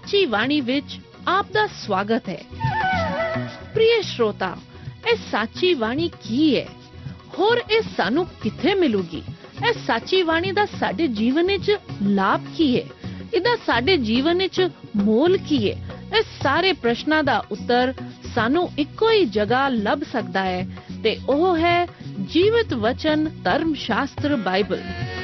ਸਾਚੀ ਬਾਣੀ ਵਿੱਚ ਆਪ ਦਾ ਸਵਾਗਤ ਹੈ। ਪ੍ਰਿय श्रोता, ਇਹ ਸਾਚੀ ਬਾਣੀ ਕੀ ਹੈ? ਹੋਰ ਇਹ ਸਾਨੂੰ ਕਿੱਥੇ ਮਿਲੂਗੀ? ਇਹ ਸਾਚੀ ਬਾਣੀ ਦਾ ਸਾਡੇ ਜੀਵਨ ਵਿੱਚ ਲਾਭ ਕੀ ਹੈ? ਇਹਦਾ ਸਾਡੇ ਜੀਵਨ ਵਿੱਚ ਮੋਲ ਕੀ ਹੈ? ਇਹ ਸਾਰੇ ਪ੍ਰਸ਼ਨਾਂ ਦਾ ਉੱਤਰ ਸਾਨੂੰ ਇੱਕੋ ਹੀ ਜਗ੍ਹਾ ਲੱਭ ਸਕਦਾ ਹੈ ਤੇ ਉਹ ਹੈ ਜੀਵਤ ਵਚਨ ਧਰਮ ਸ਼ਾਸਤਰ ਬਾਈਬਲ।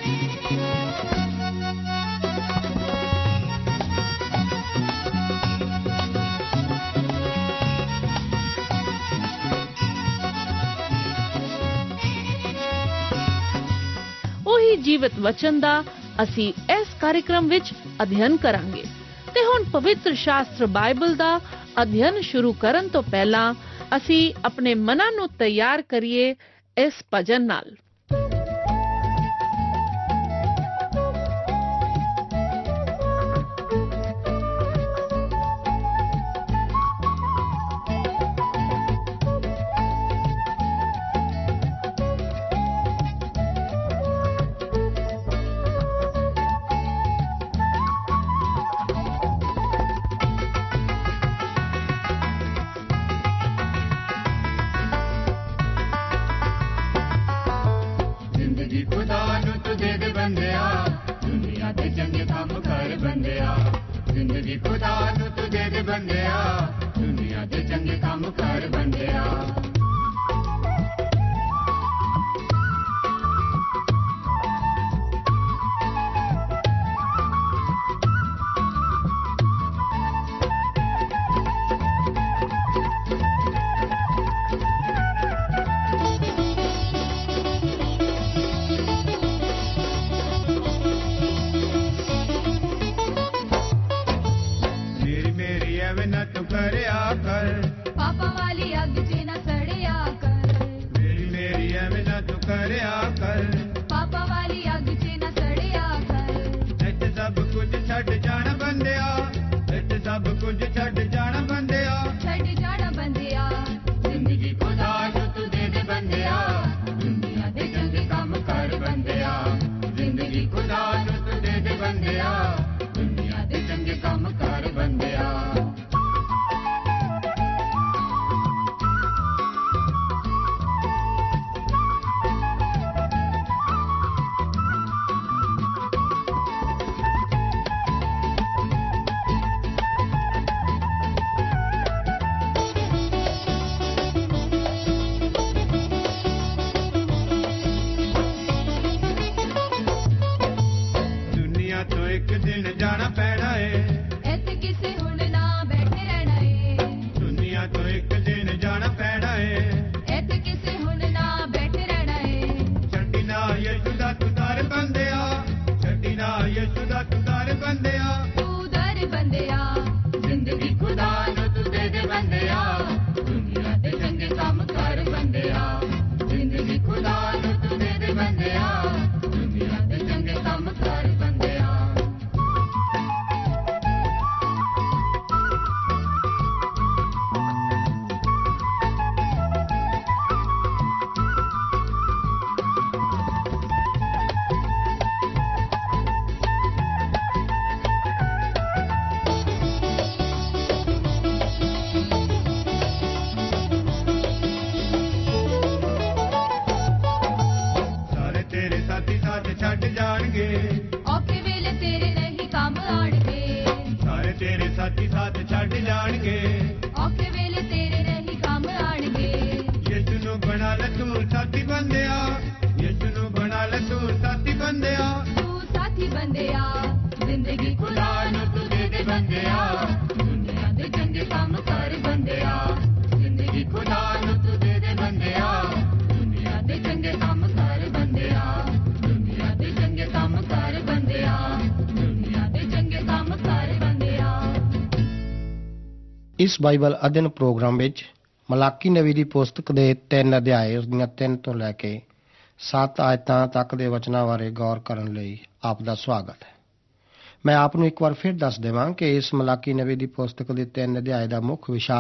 ਉਹੀ ਜੀਵਤ ਵਚਨ ਦਾ ਅਸੀਂ ਇਸ ਕਾਰਜਕ੍ਰਮ ਵਿੱਚ ਅਧਿਐਨ ਕਰਾਂਗੇ ਤੇ ਹੁਣ ਪਵਿੱਤਰ ਸ਼ਾਸਤਰ ਬਾਈਬਲ ਦਾ ਅਧਿਐਨ ਸ਼ੁਰੂ ਕਰਨ ਤੋਂ ਪਹਿਲਾਂ ਅਸੀਂ ਆਪਣੇ ਮਨਾਂ ਨੂੰ ਤਿਆਰ ਕਰੀਏ ਇਸ ਭਜਨ ਨਾਲ। ਇਸ ਬਾਈਬਲ ਅਧਿਐਨ ਪ੍ਰੋਗਰਾਮ ਵਿੱਚ ਮਲਾਕੀ ਨਬੀ ਦੀ ਪੁਸਤਕ ਦੇ 3 ਅਧਿਆਏ ਉਸ ਦੀਆਂ 3 ਤੋਂ ਲੈ ਕੇ 7 ਆਇਤਾਂ ਤੱਕ ਦੇ ਵਚਨਾਂ ਬਾਰੇ ਗੌਰ ਕਰਨ ਲਈ ਆਪ ਦਾ ਸਵਾਗਤ ਹੈ। ਮੈਂ ਆਪ ਨੂੰ ਇੱਕ ਵਾਰ ਫਿਰ ਦੱਸ ਦੇਵਾਂ ਕਿ ਇਸ ਮਲਾਕੀ ਨਬੀ ਦੀ ਪੁਸਤਕ ਦੇ 3 ਅਧਿਆਏ ਦਾ ਮੁੱਖ ਵਿਸ਼ਾ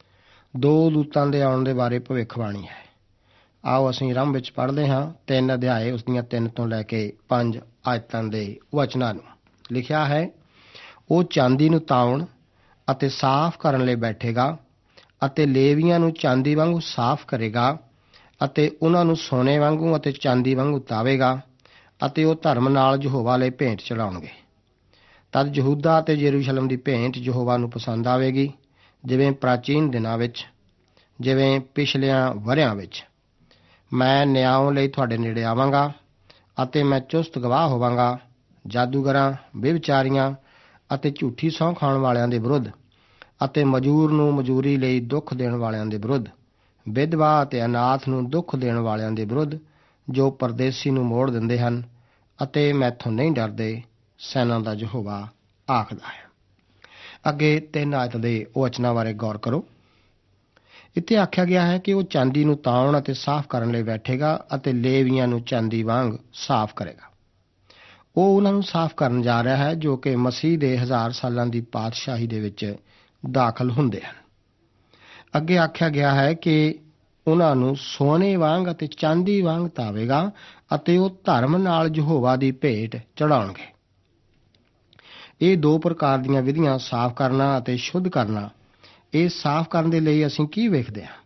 2 ਦੂਤਾਂ ਦੇ ਆਉਣ ਦੇ ਬਾਰੇ ਭਵਿੱਖਬਾਣੀ ਹੈ। ਆਓ ਅਸੀਂ ਆਰੰਭ ਵਿੱਚ ਪੜ੍ਹਦੇ ਹਾਂ 3 ਅਧਿਆਏ ਉਸ ਦੀਆਂ 3 ਤੋਂ ਲੈ ਕੇ 5 ਆਇਤਾਂ ਦੇ ਵਚਨਾਂ ਨੂੰ। ਲਿਖਿਆ ਹੈ, ਉਹ ਚਾਂਦੀ ਨੂੰ ਤਾਉਣ ਅਤੇ ਸਾਫ਼ ਕਰਨ ਲਈ ਬੈਠੇਗਾ ਅਤੇ ਲੇਵੀਆਂ ਨੂੰ ਚਾਂਦੀ ਵਾਂਗੂ ਸਾਫ਼ ਕਰੇਗਾ ਅਤੇ ਉਹਨਾਂ ਨੂੰ ਸੋਨੇ ਵਾਂਗੂ ਅਤੇ ਚਾਂਦੀ ਵਾਂਗੂ ਤਾਵੇਗਾ ਅਤੇ ਉਹ ਧਰਮ ਨਾਲ ਯਹੋਵਾ ਲਈ ਭੇਂਟ ਚੜਾਉਣਗੇ। ਤਦ ਯਹੂਦਾ ਅਤੇ ਯਰੂਸ਼ਲਮ ਦੀ ਭੇਂਟ ਯਹੋਵਾ ਨੂੰ ਪਸੰਦ ਆਵੇਗੀ, ਜਿਵੇਂ ਪ੍ਰਾਚੀਨ ਦਿਨਾਂ ਵਿੱਚ, ਜਿਵੇਂ ਪਿਛਲਿਆਂ ਵਰ੍ਹਿਆਂ ਵਿੱਚ। ਮੈਂ ਨਿਆਂ ਲਈ ਤੁਹਾਡੇ ਨੇੜੇ ਆਵਾਂਗਾ ਅਤੇ ਮੈਂ ਚੁਸਤ ਗਵਾਹ ਹੋਵਾਂਗਾ ਜਾਦੂਗਰਾਂ, ਵਿਭਚਾਰੀਆਂ ਅਤੇ ਝੂਠੀ ਸਹੁੰ ਖਾਣ ਵਾਲਿਆਂ ਦੇ ਵਿਰੁੱਧ, ਅਤੇ ਮਜ਼ਦੂਰ ਨੂੰ ਮਜ਼ਦੂਰੀ ਲਈ ਦੁੱਖ ਦੇਣ ਵਾਲਿਆਂ ਦੇ ਵਿਰੁੱਧ, ਵਿਧਵਾ ਅਤੇ ਅਨਾਥ ਨੂੰ ਦੁੱਖ ਦੇਣ ਵਾਲਿਆਂ ਦੇ ਵਿਰੁੱਧ, ਜੋ ਪਰਦੇਸੀ ਨੂੰ ਮੋੜ ਦਿੰਦੇ ਹਨ, ਅਤੇ ਮੈਥੋਂ ਨਹੀਂ ਡਰਦੇ, ਸੈਨਾ ਦਾ ਯਹੋਵਾ ਆਖਦਾ ਹੈ। ਅੱਗੇ 3 ਆਇਤ ਦੇ ਵਚਨਾਂ ਬਾਰੇ ਗੌਰ ਕਰੋ। ਇੱਥੇ ਆਖਿਆ ਗਿਆ ਹੈ ਕਿ ਉਹ ਚਾਂਦੀ ਨੂੰ ਤਾਉਣ ਅਤੇ ਸਾਫ਼ ਕਰਨ ਲਈ ਬੈਠੇਗਾ ਅਤੇ ਲੇਵੀਆਂ ਨੂੰ ਚਾਂਦੀ ਵਾਂਗ ਸਾਫ਼ ਕਰੇਗਾ। ਉਹ ਉਹਨਾਂ ਨੂੰ ਸਾਫ਼ ਕਰਨ ਜਾ ਰਿਹਾ ਹੈ ਜੋ ਕਿ ਮਸੀਹ ਦੇ 1000 ਸਾਲਾਂ ਦੀ ਪਾਤਸ਼ਾਹੀ ਦੇ ਵਿੱਚ ਦਾਖਲ ਹੁੰਦੇ ਹਨ। ਅੱਗੇ ਆਖਿਆ ਗਿਆ ਹੈ ਕਿ ਉਹਨਾਂ ਨੂੰ ਸੋਨੇ ਵਾਂਗ ਅਤੇ ਚਾਂਦੀ ਵਾਂਗ ਤਾਵੇਗਾ ਅਤੇ ਉਹ ਧਰਮ ਨਾਲ ਯਹੋਵਾ ਦੀ ਭੇਟ ਚੜਾਉਣਗੇ। ਇਹ 2 ਪ੍ਰਕਾਰ ਦੀਆਂ ਵਿਧੀਆਂ, ਸਾਫ਼ ਕਰਨਾ ਅਤੇ ਸ਼ੁੱਧ ਕਰਨਾ। ਇਹ ਸਾਫ਼ ਕਰਨ ਦੇ ਲਈ ਅਸੀਂ ਕੀ ਵੇਖਦੇ ਹਾਂ?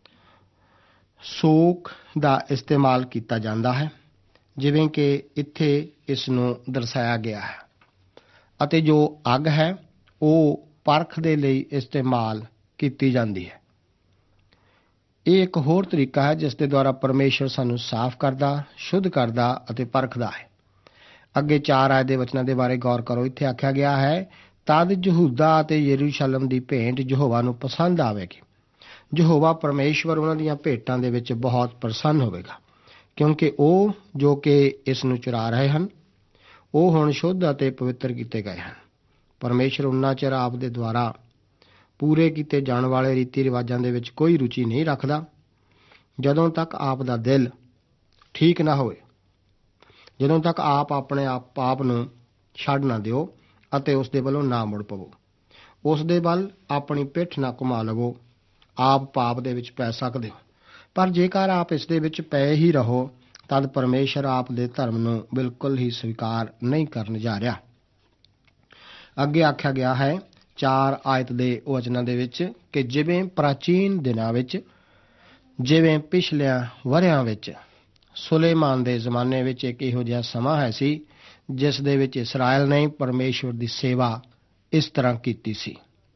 ਸੋਕ ਦਾ ਇਸਤੇਮਾਲ ਕੀਤਾ ਜਾਂਦਾ ਹੈ, ਜਿਵੇਂ ਕਿ ਇੱਥੇ ਇਸ ਨੂੰ ਦਰਸਾਇਆ ਗਿਆ ਹੈ, ਅਤੇ ਜੋ ਅੱਗ ਹੈ ਉਹ ਪਰਖ ਦੇ ਲਈ ਇਸਤੇਮਾਲ ਕੀਤੀ ਜਾਂਦੀ ਹੈ। ਇਹ ਇੱਕ ਹੋਰ ਤਰੀਕਾ ਹੈ ਜਿਸ ਦੇ ਦੁਆਰਾ ਪਰਮੇਸ਼ਰ ਸਾਨੂੰ ਸਾਫ਼ ਕਰਦਾ, ਸ਼ੁੱਧ ਕਰਦਾ ਅਤੇ ਪਰਖਦਾ ਹੈ। ਅੱਗੇ 4 ਆਇਤ ਦੇ ਵਚਨਾਂ ਦੇ ਬਾਰੇ ਗੌਰ ਕਰੋ। ਇੱਥੇ ਆਖਿਆ ਗਿਆ ਹੈ, ਤਦ ਯਹੂਦਾ ਅਤੇ ਯਰੂਸ਼ਲਮ ਦੀ ਭੇਂਟ ਯਹੋਵਾ ਨੂੰ ਪਸੰਦ ਆਵੇਗੀ। ਯਹੋਵਾ ਪਰਮੇਸ਼ਵਰ ਉਹਨਾਂ ਦੀਆਂ ਭੇਟਾਂ ਦੇ ਵਿੱਚ ਬਹੁਤ ਪ੍ਰਸੰਨ ਹੋਵੇਗਾ, ਕਿਉਂਕਿ ਉਹ ਜੋ ਕਿ ਇਸ ਨੂੰ ਚੁਰਾ ਰਹੇ ਹਨ, ਉਹ ਹੁਣ ਸ਼ੁੱਧ ਅਤੇ ਪਵਿੱਤਰ ਕੀਤੇ ਗਏ ਹਨ। ਪਰਮੇਸ਼ਰ ਉਨਾ ਚਿਰ ਆਪ ਦੇ ਦੁਆਰਾ ਪੂਰੇ ਕੀਤੇ ਜਾਣ ਵਾਲੇ ਰੀਤੀ ਰਿਵਾਜਾਂ ਦੇ ਵਿੱਚ ਕੋਈ ਰੁਚੀ ਨਹੀਂ ਰੱਖਦਾ, ਜਦੋਂ ਤੱਕ ਆਪ ਦਾ ਦਿਲ ਠੀਕ ਨਾ ਹੋਵੇ, ਜਦੋਂ ਤੱਕ ਆਪ ਆਪਣੇ ਪਾਪ ਨੂੰ ਛੱਡ ਨਾ ਦਿਓ ਅਤੇ ਉਸ ਦੇ ਵੱਲੋਂ ਨਾ ਮੁੜ ਪਵੋ, ਉਸ ਦੇ ਵੱਲ ਆਪਣੀ ਪਿੱਠ ਨਾ ਘੁਮਾ ਲਵੋ। ਆਪ ਪਾਪ ਦੇ ਵਿੱਚ ਪੈ ਸਕਦੇ ਹੋ, ਪਰ ਜੇਕਰ ਆਪ ਇਸ ਦੇ ਵਿੱਚ ਪਏ ਹੀ ਰਹੋ, ਤਦ ਪਰਮੇਸ਼ਰ ਆਪ ਦੇ ਧਰਮ ਨੂੰ ਬਿਲਕੁਲ ਹੀ ਸਵੀਕਾਰ ਨਹੀਂ ਕਰਨ ਜਾ ਰਿਹਾ। ਅੱਗੇ ਆਖਿਆ ਗਿਆ ਹੈ 4 ਆਇਤ ਦੇ ਵਚਨਾਂ ਦੇ ਵਿੱਚ ਕਿ ਜਿਵੇਂ ਪ੍ਰਾਚੀਨ ਦਿਨਾਂ ਵਿੱਚ, ਜਿਵੇਂ ਪਿਛਲਿਆਂ ਵਰ੍ਹਿਆਂ ਵਿੱਚ। ਸੁਲੇਮਾਨ ਦੇ ਜ਼ਮਾਨੇ ਵਿੱਚ ਇੱਕ ਇਹੋ ਜਿਹਾ ਸਮਾਂ ਹੈ ਸੀ ਜਿਸ ਦੇ ਵਿੱਚ ਇਸਰਾਇਲ ਨੇ ਪਰਮੇਸ਼ਵਰ ਦੀ ਸੇਵਾ ਇਸ ਤਰ੍ਹਾਂ ਕੀਤੀ ਸੀ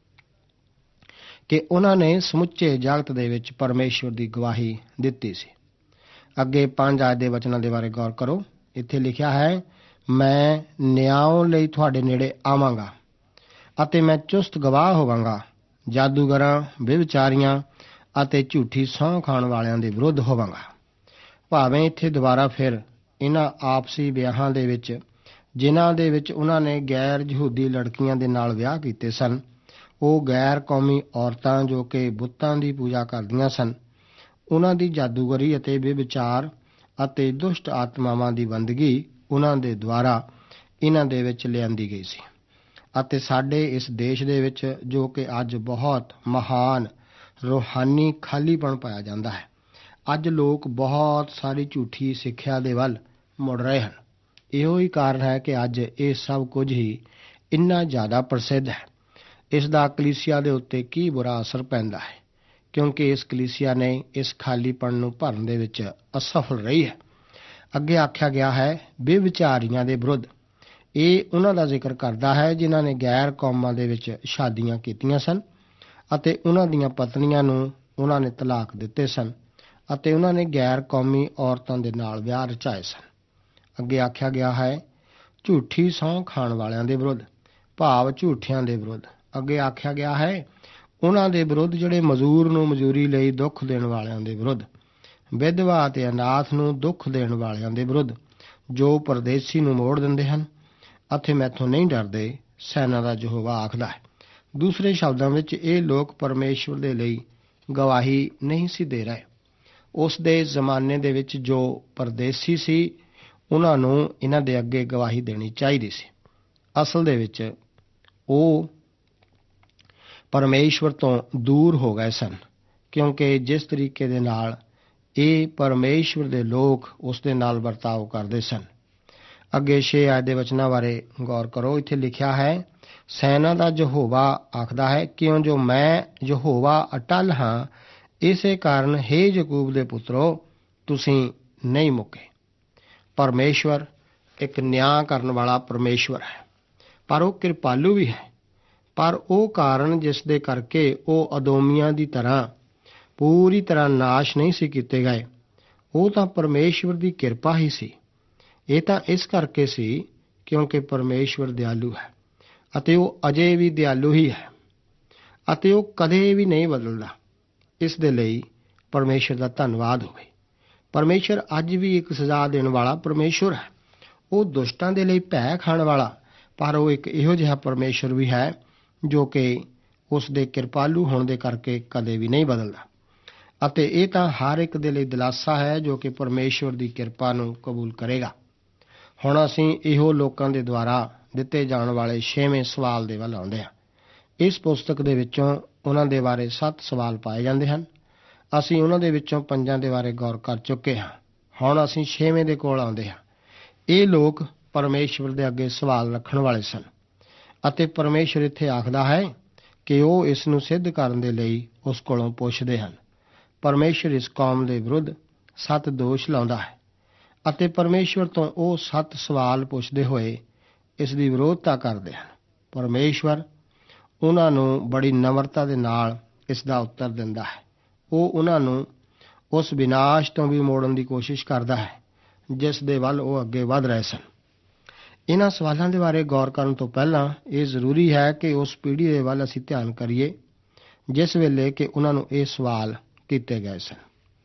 ਕਿ ਉਹਨਾਂ ਨੇ ਸਮੁੱਚੇ ਜਗਤ ਦੇ ਵਿੱਚ ਪਰਮੇਸ਼ਵਰ ਦੀ ਗਵਾਹੀ ਦਿੱਤੀ ਸੀ। ਅੱਗੇ 5 ਆਇਤ ਦੇ ਵਚਨਾਂ ਦੇ ਬਾਰੇ ਗੌਰ ਕਰੋ। ਇੱਥੇ ਲਿਖਿਆ ਹੈ, ਮੈਂ ਨਿਆਂ ਲਈ ਤੁਹਾਡੇ ਨੇੜੇ ਆਵਾਂਗਾ ਅਤੇ ਮੈਂ ਚੁਸਤ ਗਵਾਹ ਹੋਵਾਂਗਾ ਜਾਦੂਗਰਾਂ, ਵਿਭਚਾਰੀਆਂ ਅਤੇ ਝੂਠੀ ਸਹੁੰ ਖਾਣ ਵਾਲਿਆਂ ਦੇ ਵਿਰੁੱਧ ਹੋਵਾਂਗਾ। ਭਾਵੇਂ ਇੱਥੇ ਦੁਬਾਰਾ ਫਿਰ ਇਹਨਾਂ ਆਪਸੀ ਵਿਆਹਾਂ ਦੇ ਵਿੱਚ, ਜਿਨ੍ਹਾਂ ਦੇ ਵਿੱਚ ਉਹਨਾਂ ਨੇ ਗੈਰ ਯਹੂਦੀ ਲੜਕੀਆਂ ਦੇ ਨਾਲ ਵਿਆਹ ਕੀਤੇ ਸਨ, ਉਹ ਗੈਰ ਕੌਮੀ ਔਰਤਾਂ ਜੋ ਕਿ ਬੁੱਤਾਂ ਦੀ ਪੂਜਾ ਕਰਦੀਆਂ ਸਨ, ਉਹਨਾਂ ਦੀ ਜਾਦੂਗਰੀ ਅਤੇ ਵਿਭਚਾਰ ਅਤੇ ਦੁਸ਼ਟ ਆਤਮਾਵਾਂ ਦੀ ਬੰਦਗੀ ਉਹਨਾਂ ਦੇ ਦੁਆਰਾ ਇਹਨਾਂ ਦੇ ਵਿੱਚ ਲਿਆਂਦੀ ਗਈ ਸੀ। ਅਤੇ ਸਾਡੇ ਇਸ ਦੇਸ਼ ਦੇ ਵਿੱਚ ਜੋ ਕਿ ਅੱਜ ਬਹੁਤ ਮਹਾਨ ਰੂਹਾਨੀ ਖਾਲੀਪਣ ਪਾਇਆ ਜਾਂਦਾ ਹੈ, ਅੱਜ ਲੋਕ ਬਹੁਤ ਸਾਰੀ ਝੂਠੀ ਸਿੱਖਿਆ ਦੇ ਵੱਲ ਮੁੜ ਰਹੇ ਹਨ। ਇਹੋ ਹੀ ਕਾਰਨ ਹੈ ਕਿ ਅੱਜ ਇਹ ਸਭ ਕੁਝ ਹੀ ਇੰਨਾ ਜ਼ਿਆਦਾ ਪ੍ਰਸਿੱਧ ਹੈ। ਇਸ ਦਾ ਕਲੀਸਿਆ ਦੇ ਉੱਤੇ ਕੀ ਬੁਰਾ ਅਸਰ ਪੈਂਦਾ ਹੈ, ਕਿਉਂਕਿ ਇਸ ਕਲੀਸਿਆ ਨੇ ਇਸ ਖਾਲੀਪਣ ਨੂੰ ਭਰਨ ਦੇ ਵਿੱਚ ਅਸਫਲ ਰਹੀ ਹੈ। ਅੱਗੇ ਆਖਿਆ ਗਿਆ ਹੈ ਵਿਭਚਾਰੀਆਂ ਦੇ ਵਿਰੁੱਧ। ਇਹ ਉਹਨਾਂ ਦਾ ਜ਼ਿਕਰ ਕਰਦਾ ਹੈ ਜਿਨ੍ਹਾਂ ਨੇ ਗੈਰ ਕੌਮਾਂ ਦੇ ਵਿੱਚ ਸ਼ਾਦੀਆਂ ਕੀਤੀਆਂ ਸਨ ਅਤੇ ਉਹਨਾਂ ਦੀਆਂ ਪਤਨੀਆਂ ਨੂੰ ਉਹਨਾਂ ਨੇ ਤਲਾਕ ਦਿੱਤੇ ਸਨ ਅਤੇ ਉਹਨਾਂ ਨੇ ਗੈਰ ਕੌਮੀ ਔਰਤਾਂ ਦੇ ਨਾਲ ਵਿਆਹ ਰਚਾਏ ਸਨ। ਅੱਗੇ ਆਖਿਆ ਗਿਆ ਹੈ ਝੂਠੀ ਸਹੁੰ ਖਾਣ ਵਾਲਿਆਂ ਦੇ ਵਿਰੁੱਧ, ਭਾਵ ਝੂਠਿਆਂ ਦੇ ਵਿਰੁੱਧ। ਅੱਗੇ ਆਖਿਆ ਗਿਆ ਹੈ ਉਹਨਾਂ ਦੇ ਵਿਰੁੱਧ ਜਿਹੜੇ ਮਜ਼ਦੂਰ ਨੂੰ ਮਜ਼ਦੂਰੀ ਲਈ ਦੁੱਖ ਦੇਣ ਵਾਲਿਆਂ ਦੇ ਵਿਰੁੱਧ, ਵਿਧਵਾ ਅਤੇ ਅਨਾਥ ਨੂੰ ਦੁੱਖ ਦੇਣ ਵਾਲਿਆਂ ਦੇ ਵਿਰੁੱਧ, ਜੋ ਪਰਦੇਸੀ ਨੂੰ ਮੋੜ ਦਿੰਦੇ ਹਨ ਅਤੇ ਮੈਥੋਂ ਨਹੀਂ ਡਰਦੇ, ਸੈਨਾ ਦਾ ਯਹੋਵਾ ਆਖਦਾ ਹੈ। ਦੂਸਰੇ ਸ਼ਬਦਾਂ ਵਿੱਚ ਇਹ ਲੋਕ ਪਰਮੇਸ਼ਵਰ ਦੇ ਲਈ ਗਵਾਹੀ ਨਹੀਂ ਸੀ ਦੇ ਰਹੇ। ਉਸ ਦੇ ਜ਼ਮਾਨੇ ਦੇ ਵਿੱਚ ਜੋ ਪਰਦੇਸੀ ਸੀ, ਉਹਨਾਂ ਨੂੰ ਇਹਨਾਂ ਦੇ ਅੱਗੇ ਗਵਾਹੀ ਦੇਣੀ ਚਾਹੀਦੀ ਸੀ। ਅਸਲ ਦੇ ਵਿੱਚ ਉਹ ਪਰਮੇਸ਼ਵਰ ਤੋਂ ਦੂਰ ਹੋ ਗਏ ਸਨ, ਕਿਉਂਕਿ ਜਿਸ ਤਰੀਕੇ ਦੇ ਨਾਲ ਇਹ ਪਰਮੇਸ਼ਵਰ ਦੇ ਲੋਕ ਉਸ ਦੇ ਨਾਲ ਵਰਤਾਓ ਕਰਦੇ ਸਨ ਅੱਗੇ 6 ਆਇਤ ਦੇ ਵਚਨਾਂ ਬਾਰੇ ਗੌਰ ਕਰੋ। ਇੱਥੇ ਲਿਖਿਆ ਹੈ, ਸੈਨਾ ਦਾ ਯਹੋਵਾ ਆਖਦਾ ਹੈ, ਕਿਉਂ ਜੋ ਮੈਂ ਯਹੋਵਾ ਅਟਲ ਹਾਂ, ਇਸੇ ਕਾਰਨ ਹੇ ਯਾਕੂਬ ਦੇ ਪੁੱਤਰੋ, ਤੁਸੀਂ ਨਹੀਂ ਮੁੱਕੇ। ਪਰਮੇਸ਼ਵਰ ਇੱਕ ਨਿਆਂ ਕਰਨ ਵਾਲਾ ਪਰਮੇਸ਼ਵਰ ਹੈ, ਪਰ ਉਹ ਕਿਰਪਾਲੂ ਵੀ ਹੈ। ਪਰ ਉਹ ਕਾਰਨ ਜਿਸ ਦੇ ਕਰਕੇ ਉਹ ਅਦੋਮੀਆਂ ਦੀ ਤਰ੍ਹਾਂ ਪੂਰੀ ਤਰ੍ਹਾਂ ਨਾਸ਼ ਨਹੀਂ ਸੀ ਕੀਤੇ ਗਏ, ਉਹ ਤਾਂ ਪਰਮੇਸ਼ਵਰ ਦੀ ਕਿਰਪਾ ਹੀ ਸੀ। ਇਹ ਤਾਂ ਇਸ ਕਰਕੇ ਸੀ ਕਿਉਂਕਿ ਪਰਮੇਸ਼ਵਰ ਦਿਆਲੂ ਹੈ ਅਤੇ ਉਹ ਅਜੇ ਵੀ ਦਿਆਲੂ ਹੀ ਹੈ ਅਤੇ ਉਹ ਕਦੇ ਵੀ ਨਹੀਂ ਬਦਲਦਾ। ਇਸ ਦੇ ਲਈ ਪਰਮੇਸ਼ਵਰ ਦਾ ਧੰਨਵਾਦ ਹੋਵੇ। ਪਰਮੇਸ਼ਵਰ ਅੱਜ ਵੀ ਇੱਕ ਸਜ਼ਾ ਦੇਣ ਵਾਲਾ ਪਰਮੇਸ਼ਵਰ ਹੈ। ਉਹ ਦੁਸ਼ਟਾਂ ਦੇ ਲਈ ਭੈ ਖਾਣ ਵਾਲਾ, ਪਰ ਉਹ ਇੱਕ ਇਹੋ ਜਿਹਾ ਪਰਮੇਸ਼ਵਰ ਵੀ ਹੈ ਜੋ ਕਿ ਉਸ ਦੇ ਕਿਰਪਾਲੂ ਹੋਣ ਦੇ ਕਰਕੇ ਕਦੇ ਵੀ ਨਹੀਂ ਬਦਲਦਾ। ਅਤੇ ਇਹ ਤਾਂ ਹਰ ਇੱਕ ਦੇ ਲਈ ਦਿਲਾਸਾ ਹੈ ਜੋ ਕਿ ਪਰਮੇਸ਼ਵਰ ਦੀ ਕਿਰਪਾ ਨੂੰ ਕਬੂਲ ਕਰੇਗਾ। ਹੁਣ ਅਸੀਂ ਇਹੋ ਲੋਕਾਂ ਦੇ ਦੁਆਰਾ ਦਿੱਤੇ ਜਾਣ ਵਾਲੇ 6ਵੇਂ ਸਵਾਲ ਦੇ ਵੱਲ ਆਉਂਦੇ ਹਾਂ। ਇਸ ਪੁਸਤਕ ਦੇ ਵਿੱਚੋਂ ਉਹਨਾਂ ਦੇ ਬਾਰੇ 7 ਸਵਾਲ ਪਾਏ ਜਾਂਦੇ ਹਨ। ਅਸੀਂ ਉਹਨਾਂ ਦੇ ਵਿੱਚੋਂ 5 ਦੇ ਬਾਰੇ ਗੌਰ ਕਰ ਚੁੱਕੇ ਹਾਂ। ਹੁਣ ਅਸੀਂ 6ਵੇਂ ਦੇ ਕੋਲ ਆਉਂਦੇ ਹਾਂ। ਇਹ ਲੋਕ ਪਰਮੇਸ਼ਵਰ ਦੇ ਅੱਗੇ ਸਵਾਲ ਰੱਖਣ ਵਾਲੇ ਸਨ ਅਤੇ ਪਰਮੇਸ਼ਵਰ ਇੱਥੇ ਆਖਦਾ ਹੈ ਕਿ ਉਹ ਇਸ ਨੂੰ ਸਿੱਧ ਕਰਨ ਦੇ ਲਈ ਉਸ ਕੋਲੋਂ ਪੁੱਛਦੇ ਹਨ। ਪਰਮੇਸ਼ਵਰ ਇਸ ਕੌਮ ਦੇ ਵਿਰੁੱਧ 7 ਦੋਸ਼ ਲਾਉਂਦਾ ਹੈ ਅਤੇ ਪਰਮੇਸ਼ਵਰ ਤੋਂ ਉਹ 7 ਸਵਾਲ ਪੁੱਛਦੇ ਹੋਏ ਇਸ ਦੀ ਵਿਰੋਧਤਾ ਕਰਦੇ ਹਨ। ਪਰਮੇਸ਼ਵਰ ਉਹਨਾਂ ਨੂੰ ਬੜੀ ਨਮਰਤਾ ਦੇ ਨਾਲ ਇਸ ਦਾ ਉੱਤਰ ਦਿੰਦਾ ਹੈ। ਉਹ ਉਹਨਾਂ ਨੂੰ ਉਸ ਵਿਨਾਸ਼ ਤੋਂ ਵੀ ਮੋੜਨ ਦੀ ਕੋਸ਼ਿਸ਼ ਕਰਦਾ ਹੈ ਜਿਸ ਦੇ ਵੱਲ ਉਹ ਅੱਗੇ ਵਧ ਰਹੇ ਸਨ। ਇਹਨਾਂ ਸਵਾਲਾਂ ਦੇ ਬਾਰੇ ਗੌਰ ਕਰਨ ਤੋਂ ਪਹਿਲਾਂ ਇਹ ਜ਼ਰੂਰੀ ਹੈ ਕਿ ਉਸ ਪੀੜ੍ਹੀ ਦੇ ਵੱਲ ਅਸੀਂ ਧਿਆਨ ਕਰੀਏ ਜਿਸ ਵੇਲੇ ਕਿ ਉਹਨਾਂ ਨੂੰ ਇਹ ਸਵਾਲ ਕੀਤੇ ਗਏ ਸਨ।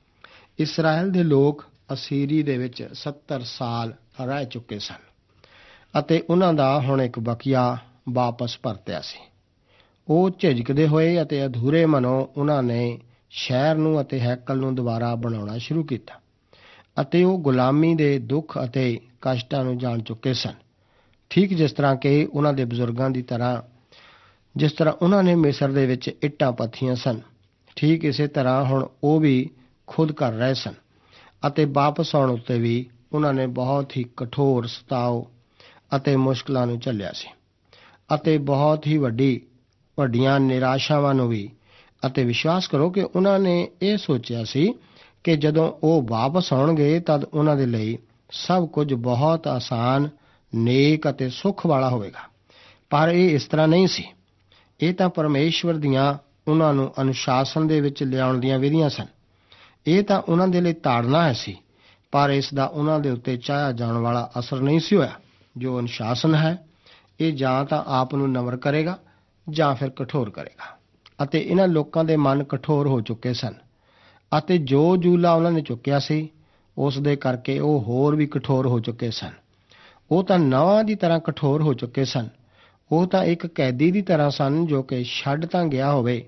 ਇਸਰਾਇਲ ਦੇ ਲੋਕ ਅਸੀਰੀ ਦੇ ਵਿੱਚ 70 ਸਾਲ ਰਹਿ ਚੁੱਕੇ ਸਨ ਅਤੇ ਉਹਨਾਂ ਦਾ ਹੁਣ ਇੱਕ ਬਕੀਆ ਵਾਪਸ ਪਰਤਿਆ ਸੀ। ਉਹ ਝਿਜਕਦੇ ਹੋਏ ਅਤੇ ਅਧੂਰੇ ਮਨੋਂ ਉਹਨਾਂ ਨੇ ਸ਼ਹਿਰ ਨੂੰ ਅਤੇ ਹੈਕਲ ਨੂੰ ਦੁਬਾਰਾ ਬਣਾਉਣਾ ਸ਼ੁਰੂ ਕੀਤਾ ਅਤੇ ਉਹ ਗੁਲਾਮੀ ਦੇ ਦੁੱਖ ਅਤੇ ਕਸ਼ਟਾਂ ਨੂੰ ਜਾਣ ਚੁੱਕੇ ਸਨ, ਠੀਕ ਜਿਸ ਤਰ੍ਹਾਂ ਕਿ ਉਹਨਾਂ ਦੇ ਬਜ਼ੁਰਗਾਂ ਦੀ ਤਰ੍ਹਾਂ। ਜਿਸ ਤਰ੍ਹਾਂ ਉਹਨਾਂ ਨੇ ਮਿਸਰ ਦੇ ਵਿੱਚ ਇੱਟਾਂ ਪੱਥੀਆਂ ਸਨ, ਠੀਕ ਇਸੇ ਤਰ੍ਹਾਂ ਹੁਣ ਉਹ ਵੀ ਖੁਦ ਕਰ ਰਹੇ ਸਨ ਅਤੇ ਵਾਪਸ ਆਉਣ ਉੱਤੇ ਵੀ ਉਹਨਾਂ ਨੇ ਬਹੁਤ ਹੀ ਕਠੋਰ ਸਤਾਓ ਅਤੇ ਮੁਸ਼ਕਲਾਂ ਨੂੰ ਝੱਲਿਆ ਸੀ ਅਤੇ ਬਹੁਤ ਹੀ ਵੱਡੀਆਂ ਨਿਰਾਸ਼ਾਵਾਂ ਨੂੰ ਵੀ। ਅਤੇ ਵਿਸ਼ਵਾਸ ਕਰੋ ਕਿ ਉਹਨਾਂ ਨੇ ਇਹ ਸੋਚਿਆ ਸੀ ਕਿ ਜਦੋਂ ਉਹ ਵਾਪਸ ਆਉਣਗੇ ਤਦ ਉਹਨਾਂ ਦੇ ਲਈ ਸਭ ਕੁਝ ਬਹੁਤ ਆਸਾਨ, ਨੇਕ ਅਤੇ ਸੁੱਖ ਵਾਲਾ ਹੋਵੇਗਾ। ਪਰ ਇਹ ਇਸ ਤਰ੍ਹਾਂ ਨਹੀਂ ਸੀ। ਇਹ ਤਾਂ ਪਰਮੇਸ਼ਵਰ ਦੀਆਂ ਉਹਨਾਂ ਨੂੰ ਅਨੁਸ਼ਾਸਨ ਦੇ ਵਿੱਚ ਲਿਆਉਣ ਦੀਆਂ ਵਿਧੀਆਂ ਸਨ। ਇਹ ਤਾਂ ਉਹਨਾਂ ਦੇ ਲਈ ਤਾੜਨਾ ਸੀ, ਪਰ ਇਸ ਦਾ ਉਹਨਾਂ ਦੇ ਉੱਤੇ ਚਾਹਿਆ ਜਾਣ ਵਾਲਾ ਅਸਰ ਨਹੀਂ ਸੀ ਹੋਇਆ। ਜੋ ਅਨੁਸ਼ਾਸਨ ਹੈ, ਇਹ ਜਾਂ ਤਾਂ ਆਪ ਨੂੰ ਨਮਰ ਕਰੇਗਾ ਜਾਂ ਫਿਰ ਕਠੋਰ ਕਰੇਗਾ ਅਤੇ ਇਹਨਾਂ ਲੋਕਾਂ ਦੇ ਮਨ ਕਠੋਰ ਹੋ ਚੁੱਕੇ ਸਨ ਅਤੇ ਜੋ ਜੂਲਾ ਉਹਨਾਂ ਨੇ ਚੁੱਕਿਆ ਸੀ ਉਸ ਦੇ ਕਰਕੇ ਉਹ ਹੋਰ ਵੀ ਕਠੋਰ ਹੋ ਚੁੱਕੇ ਸਨ। ਉਹ ਤਾਂ ਨਵਾਂ ਦੀ ਤਰ੍ਹਾਂ ਕਠੋਰ ਹੋ ਚੁੱਕੇ ਸਨ। ਉਹ ਤਾਂ ਇੱਕ ਕੈਦੀ ਦੀ ਤਰ੍ਹਾਂ ਸਨ ਜੋ ਕਿ ਛੱਡ ਤਾਂ ਗਿਆ ਹੋਵੇ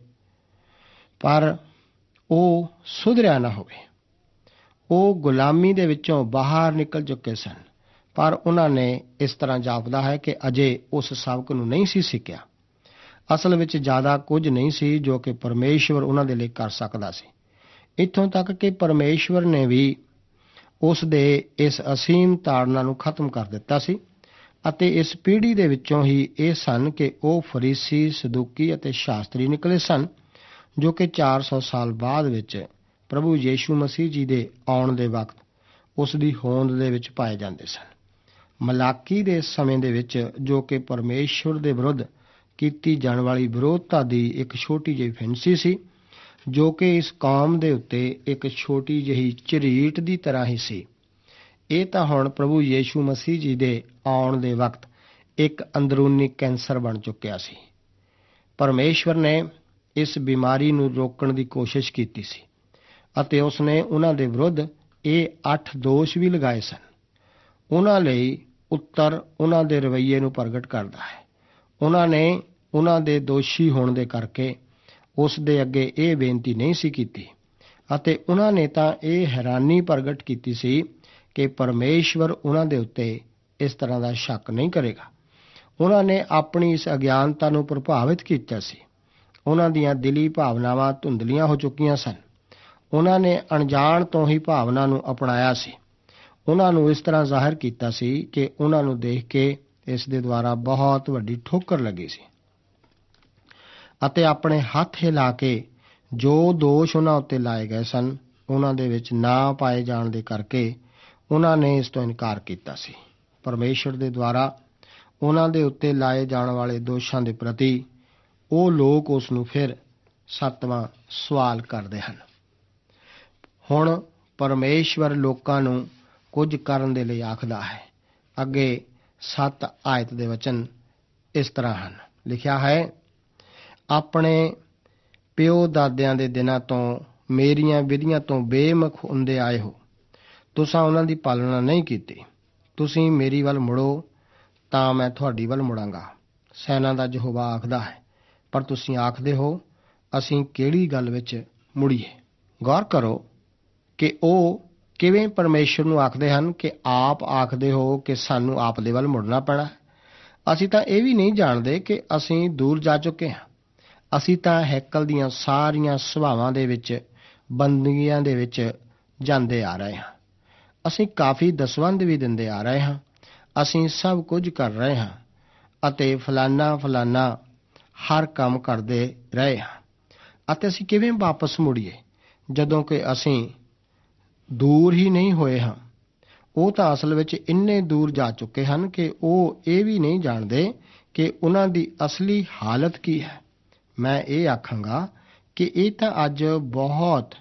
ਪਰ ਉਹ ਸੁਧਰਿਆ ਨਾ ਹੋਵੇ। ਉਹ ਗੁਲਾਮੀ ਦੇ ਵਿੱਚੋਂ ਬਾਹਰ ਨਿਕਲ ਚੁੱਕੇ ਸਨ, ਪਰ ਉਹਨਾਂ ਨੇ ਇਸ ਤਰ੍ਹਾਂ ਜਾਪਦਾ ਹੈ ਕਿ ਅਜੇ ਉਸ ਸਬਕ ਨੂੰ ਨਹੀਂ ਸੀ ਸਿੱਖਿਆ। ਅਸਲ ਵਿੱਚ ਜ਼ਿਆਦਾ ਕੁਝ ਨਹੀਂ ਸੀ ਜੋ ਕਿ ਪਰਮੇਸ਼ਵਰ ਉਹਨਾਂ ਦੇ ਲਈ ਕਰ ਸਕਦਾ ਸੀ। ਇੱਥੋਂ ਤੱਕ ਕਿ ਪਰਮੇਸ਼ਵਰ ਨੇ ਵੀ ਉਸ ਦੇ ਇਸ ਅਸੀਮ ਤਾੜਨਾ ਨੂੰ ਖਤਮ ਕਰ ਦਿੱਤਾ ਸੀ ਅਤੇ ਇਸ ਪੀੜ੍ਹੀ ਦੇ ਵਿੱਚੋਂ ਹੀ ਇਹ ਸਨ ਕਿ ਉਹ ਫਰੀਸੀ, ਸਦੂਕੀ ਅਤੇ ਸ਼ਾਸਤਰੀ ਨਿਕਲੇ ਸਨ ਜੋ ਕਿ 400 ਸਾਲ ਬਾਅਦ ਵਿੱਚ ਪ੍ਰਭੂ ਯੀਸ਼ੂ ਮਸੀਹ ਜੀ ਦੇ ਆਉਣ ਦੇ ਵਕਤ ਉਸ ਦੀ ਹੋਂਦ ਦੇ ਵਿੱਚ ਪਾਏ ਜਾਂਦੇ ਸਨ। ਮਲਾਕੀ ਦੇ ਸਮੇਂ ਦੇ ਵਿੱਚ ਜੋ ਕਿ ਪਰਮੇਸ਼ਵਰ ਦੇ ਵਿਰੁੱਧ ਕੀਤੀ ਜਾਣ ਵਾਲੀ ਵਿਰੋਧਤਾ ਦੀ ਇੱਕ ਛੋਟੀ ਜਿਹੀ ਫਿਣਸੀ ਸੀ ਜੋ ਕਿ ਇਸ ਕੌਮ ਦੇ ਉੱਤੇ ਇੱਕ ਛੋਟੀ ਜਿਹੀ ਝਰੀਟ ਦੀ ਤਰ੍ਹਾਂ ਹੀ ਸੀ। ਇਹ ਤਾਂ ਹੁਣ ਪ੍ਰਭੂ ਯੀਸ਼ੂ ਮਸੀਹ ਜੀ ਦੇ ਆਉਣ ਦੇ ਵਕਤ ਇੱਕ ਅੰਦਰੂਨੀ ਕੈਂਸਰ ਬਣ ਚੁੱਕਿਆ ਸੀ। ਪਰਮੇਸ਼ਵਰ ਨੇ ਇਸ ਬਿਮਾਰੀ ਨੂੰ ਰੋਕਣ ਦੀ ਕੋਸ਼ਿਸ਼ ਕੀਤੀ ਸੀ ਅਤੇ ਉਸ ਨੇ ਉਹਨਾਂ ਦੇ ਵਿਰੁੱਧ ਇਹ 8 ਦੋਸ਼ ਵੀ ਲਗਾਏ ਸਨ। ਉਹਨਾਂ ਲਈ ਉੱਤਰ ਉਹਨਾਂ ਦੇ ਰਵੱਈਏ ਨੂੰ ਪ੍ਰਗਟ ਕਰਦਾ ਹੈ। ਉਹਨਾਂ ਨੇ ਉਹਨਾਂ ਦੇ ਦੋਸ਼ੀ ਹੋਣ ਦੇ ਕਰਕੇ ਉਸ ਦੇ ਅੱਗੇ ਇਹ ਬੇਨਤੀ ਨਹੀਂ ਸੀ ਕੀਤੀ ਅਤੇ ਉਹਨਾਂ ਨੇ ਤਾਂ ਇਹ ਹੈਰਾਨੀ ਪ੍ਰਗਟ ਕੀਤੀ ਸੀ ਕਿ ਪਰਮੇਸ਼ਵਰ ਉਹਨਾਂ ਦੇ ਉੱਤੇ ਇਸ ਤਰ੍ਹਾਂ ਦਾ ਸ਼ੱਕ ਨਹੀਂ ਕਰੇਗਾ। ਉਹਨਾਂ ਨੇ ਆਪਣੀ ਇਸ ਅਗਿਆਨਤਾ ਨੂੰ ਪ੍ਰਭਾਵਿਤ ਕੀਤਾ ਸੀ। ਉਹਨਾਂ ਦੀਆਂ ਦਿਲੀ ਭਾਵਨਾਵਾਂ ਧੁੰਦਲੀਆਂ ਹੋ ਚੁੱਕੀਆਂ ਸਨ। ਉਹਨਾਂ ਨੇ ਅਣਜਾਣ ਤੋਂ ਹੀ ਭਾਵਨਾ ਨੂੰ ਅਪਣਾਇਆ ਸੀ। ਉਹਨਾਂ ਨੂੰ ਇਸ ਤਰ੍ਹਾਂ ਜ਼ਾਹਿਰ ਕੀਤਾ ਸੀ ਕਿ ਉਹਨਾਂ ਨੂੰ ਦੇਖ ਕੇ ਇਸ ਦੇ ਦੁਆਰਾ ਬਹੁਤ ਵੱਡੀ ਠੋਕਰ ਲੱਗੀ ਸੀ ਅਤੇ ਆਪਣੇ ਹੱਥ ਹਿਲਾ ਕੇ ਜੋ ਦੋਸ਼ ਉਹਨਾਂ ਉੱਤੇ ਲਾਏ ਗਏ ਸਨ ਉਹਨਾਂ ਦੇ ਵਿੱਚ ਨਾ ਪਾਏ ਜਾਣ ਦੇ ਕਰਕੇ ਉਹਨਾਂ ਨੇ ਇਸ ਤੋਂ ਇਨਕਾਰ ਕੀਤਾ ਸੀ। ਪਰਮੇਸ਼ਰ ਦੇ ਦੁਆਰਾ ਉਹਨਾਂ ਦੇ ਉੱਤੇ ਲਾਏ ਜਾਣ ਵਾਲੇ ਦੋਸ਼ਾਂ ਦੇ ਪ੍ਰਤੀ ਉਹ ਲੋਕ ਉਸ ਨੂੰ ਫਿਰ 7ਵਾਂ ਸਵਾਲ ਕਰਦੇ ਹਨ। ਹੁਣ ਪਰਮੇਸ਼ਵਰ ਲੋਕਾਂ ਨੂੰ ਕੁਝ ਕਰਨ ਦੇ ਲਈ ਆਖਦਾ ਹੈ। ਅੱਗੇ 7 ਆਇਤ ਦੇ ਵਚਨ ਇਸ ਤਰ੍ਹਾਂ ਹਨ, ਲਿਖਿਆ ਹੈ, ਆਪਣੇ ਪਿਓ ਦਾਦਿਆਂ ਦੇ ਦਿਨਾਂ ਤੋਂ ਮੇਰੀਆਂ ਵਿਧੀਆਂ ਤੋਂ ਬੇਮੁਖ ਹੁੰਦੇ ਆਏ ਹੋ। ਤੁਸੀਂ ਉਹਨਾਂ ਦੀ ਪਾਲਣਾ ਨਹੀਂ ਕੀਤੀ। ਤੁਸੀਂ ਮੇਰੀ ਵੱਲ ਮੁੜੋ ਤਾਂ ਮੈਂ ਤੁਹਾਡੀ ਵੱਲ ਮੁੜਾਂਗਾ, ਸੈਨਾ ਦਾ ਯਹੋਵਾ ਆਖਦਾ ਹੈ। ਪਰ ਤੁਸੀਂ ਆਖਦੇ ਹੋ, ਅਸੀਂ ਕਿਹੜੀ ਗੱਲ ਵਿੱਚ ਮੁੜੀਏ? ਗੌਰ ਕਰੋ ਕਿ ਉਹ ਕਿਵੇਂ ਪਰਮੇਸ਼ਰ ਨੂੰ ਆਖਦੇ ਹਨ ਕਿ ਆਪ ਆਖਦੇ ਹੋ ਕਿ ਸਾਨੂੰ ਆਪ ਦੇ ਵੱਲ ਮੁੜਨਾ ਪੈਣਾ। ਅਸੀਂ ਤਾਂ ਇਹ ਵੀ ਨਹੀਂ ਜਾਣਦੇ ਕਿ ਅਸੀਂ ਦੂਰ ਜਾ ਚੁੱਕੇ ਹਾਂ। ਅਸੀਂ ਤਾਂ ਹੈਕਲ ਦੀਆਂ ਸਾਰੀਆਂ ਸਭਾਵਾਂ ਦੇ ਵਿੱਚ ਬੰਦਗੀਆਂ ਦੇ ਵਿੱਚ ਜਾਂਦੇ ਆ ਰਹੇ ਹਾਂ। ਅਸੀਂ ਕਾਫੀ ਦਸਵੰਧ ਵੀ ਦਿੰਦੇ ਆ ਰਹੇ ਹਾਂ। ਅਸੀਂ ਸਭ ਕੁਝ ਕਰ ਰਹੇ ਹਾਂ ਅਤੇ ਫਲਾਨਾ ਹਰ ਕੰਮ ਕਰਦੇ ਰਹੇ ਹਾਂ। ਅਤੇ ਅਸੀਂ ਕਿਵੇਂ ਵਾਪਸ ਮੁੜੀਏ ਜਦੋਂ ਕਿ ਅਸੀਂ ਦੂਰ ਹੀ ਨਹੀਂ ਹੋਏ ਹਾਂ। ਉਹ ਤਾਂ ਅਸਲ ਵਿੱਚ ਇੰਨੇ ਦੂਰ ਜਾ ਚੁੱਕੇ ਹਨ ਕਿ ਉਹ ਇਹ ਵੀ ਨਹੀਂ ਜਾਣਦੇ ਕਿ ਉਹਨਾਂ ਦੀ ਅਸਲੀ ਹਾਲਤ ਕੀ ਹੈ। ਮੈਂ ਇਹ ਆਖਾਂਗਾ ਕਿ ਇਹ ਤਾਂ ਅੱਜ ਬਹੁਤ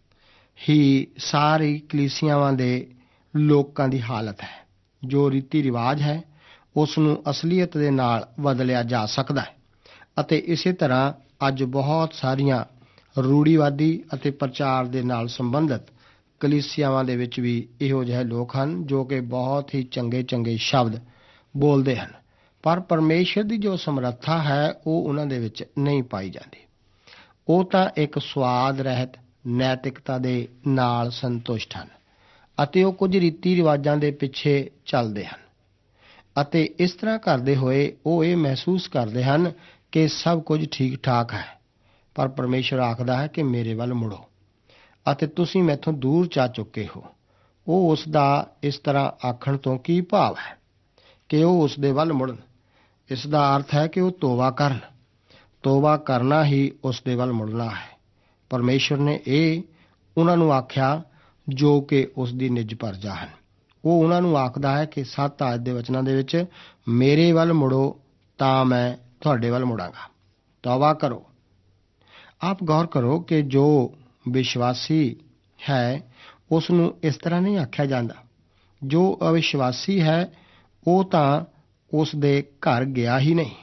ਹੀ ਸਾਰੀ ਕਲੀਸਿਆਵਾਂ ਦੇ ਲੋਕਾਂ ਦੀ ਹਾਲਤ ਹੈ। ਜੋ ਰੀਤੀ ਰਿਵਾਜ ਹੈ ਉਸ ਨੂੰ ਅਸਲੀਅਤ ਦੇ ਨਾਲ ਬਦਲਿਆ ਜਾ ਸਕਦਾ ਹੈ ਅਤੇ ਇਸੇ ਤਰ੍ਹਾਂ ਅੱਜ ਬਹੁਤ ਸਾਰੀਆਂ ਰੂੜੀਵਾਦੀ ਅਤੇ ਪ੍ਰਚਾਰ ਦੇ ਨਾਲ ਸੰਬੰਧਿਤ ਕਲੀਸਿਆਵਾਂ ਦੇ ਵਿੱਚ ਵੀ ਇਹੋ ਜਿਹੇ ਲੋਕ ਹਨ ਜੋ ਕਿ ਬਹੁਤ ਹੀ ਚੰਗੇ ਸ਼ਬਦ ਬੋਲਦੇ ਹਨ, ਪਰ ਪਰਮੇਸ਼ਰ ਦੀ ਜੋ ਸਮਰੱਥਾ ਹੈ ਉਹ ਉਹਨਾਂ ਦੇ ਵਿੱਚ ਨਹੀਂ ਪਾਈ ਜਾਂਦੀ। ਉਹ ਤਾਂ ਇੱਕ ਸਵਾਦ ਰਹਿਤ ਨੈਤਿਕਤਾ ਦੇ ਨਾਲ ਸੰਤੁਸ਼ਟ ਹਨ ਅਤੇ ਉਹ ਕੁਝ ਰੀਤੀ ਰਿਵਾਜਾਂ ਦੇ ਪਿੱਛੇ ਚੱਲਦੇ ਹਨ ਅਤੇ ਇਸ ਤਰ੍ਹਾਂ ਕਰਦੇ ਹੋਏ ਉਹ ਇਹ ਮਹਿਸੂਸ ਕਰਦੇ ਹਨ ਕਿ ਸਭ ਕੁਝ ਠੀਕ ਠਾਕ ਹੈ। ਪਰ ਪਰਮੇਸ਼ਰ ਆਖਦਾ ਹੈ ਕਿ ਮੇਰੇ ਵੱਲ ਮੁੜੋ ਅਤੇ ਤੁਸੀਂ ਮੈਥੋਂ ਦੂਰ ਜਾ ਚੁੱਕੇ ਹੋ। ਉਹ ਉਸ ਦਾ ਇਸ ਤਰ੍ਹਾਂ ਆਖਣ ਤੋਂ ਕੀ ਭਾਵ ਹੈ ਕਿ ਉਹ ਉਸ ਦੇ ਵੱਲ ਮੁੜਨ? ਇਸ ਦਾ ਅਰਥ ਹੈ ਕਿ ਉਹ ਤੋਬਾ ਕਰਨ। ਤੋਬਾ ਕਰਨਾ ਹੀ ਉਸ ਦੇ ਵੱਲ ਮੁੜਨਾ ਹੈ। ਪਰਮੇਸ਼ਰ ਨੇ ਇਹ ਉਹਨਾਂ ਨੂੰ ਆਖਿਆ ਜੋ ਕਿ ਉਸ ਦੀ ਨਿੱਜ ਪਰਜਾ ਹਨ। ਉਹ ਉਹਨਾਂ ਨੂੰ ਆਖਦਾ ਹੈ ਕਿ 7 ਆਇਤ ਦੇ ਵਚਨਾਂ ਦੇ ਵਿੱਚ, ਮੇਰੇ ਵੱਲ ਮੁੜੋ ਤਾਂ ਮੈਂ ਤੁਹਾਡੇ ਵੱਲ ਮੁੜਾਂਗਾ। ਤੋਬਾ ਕਰੋ। ਆਪ ਗੌਰ ਕਰੋ ਕਿ ਜੋ ਵਿਸ਼ਵਾਸੀ ਹੈ ਉਸ ਨੂੰ ਇਸ ਤਰ੍ਹਾਂ ਨਹੀਂ ਆਖਿਆ ਜਾਂਦਾ। ਜੋ ਅਵਿਸ਼ਵਾਸੀ ਹੈ ਉਹ ਤਾਂ ਉਸ ਦੇ ਘਰ ਗਿਆ ਹੀ ਨਹੀਂ।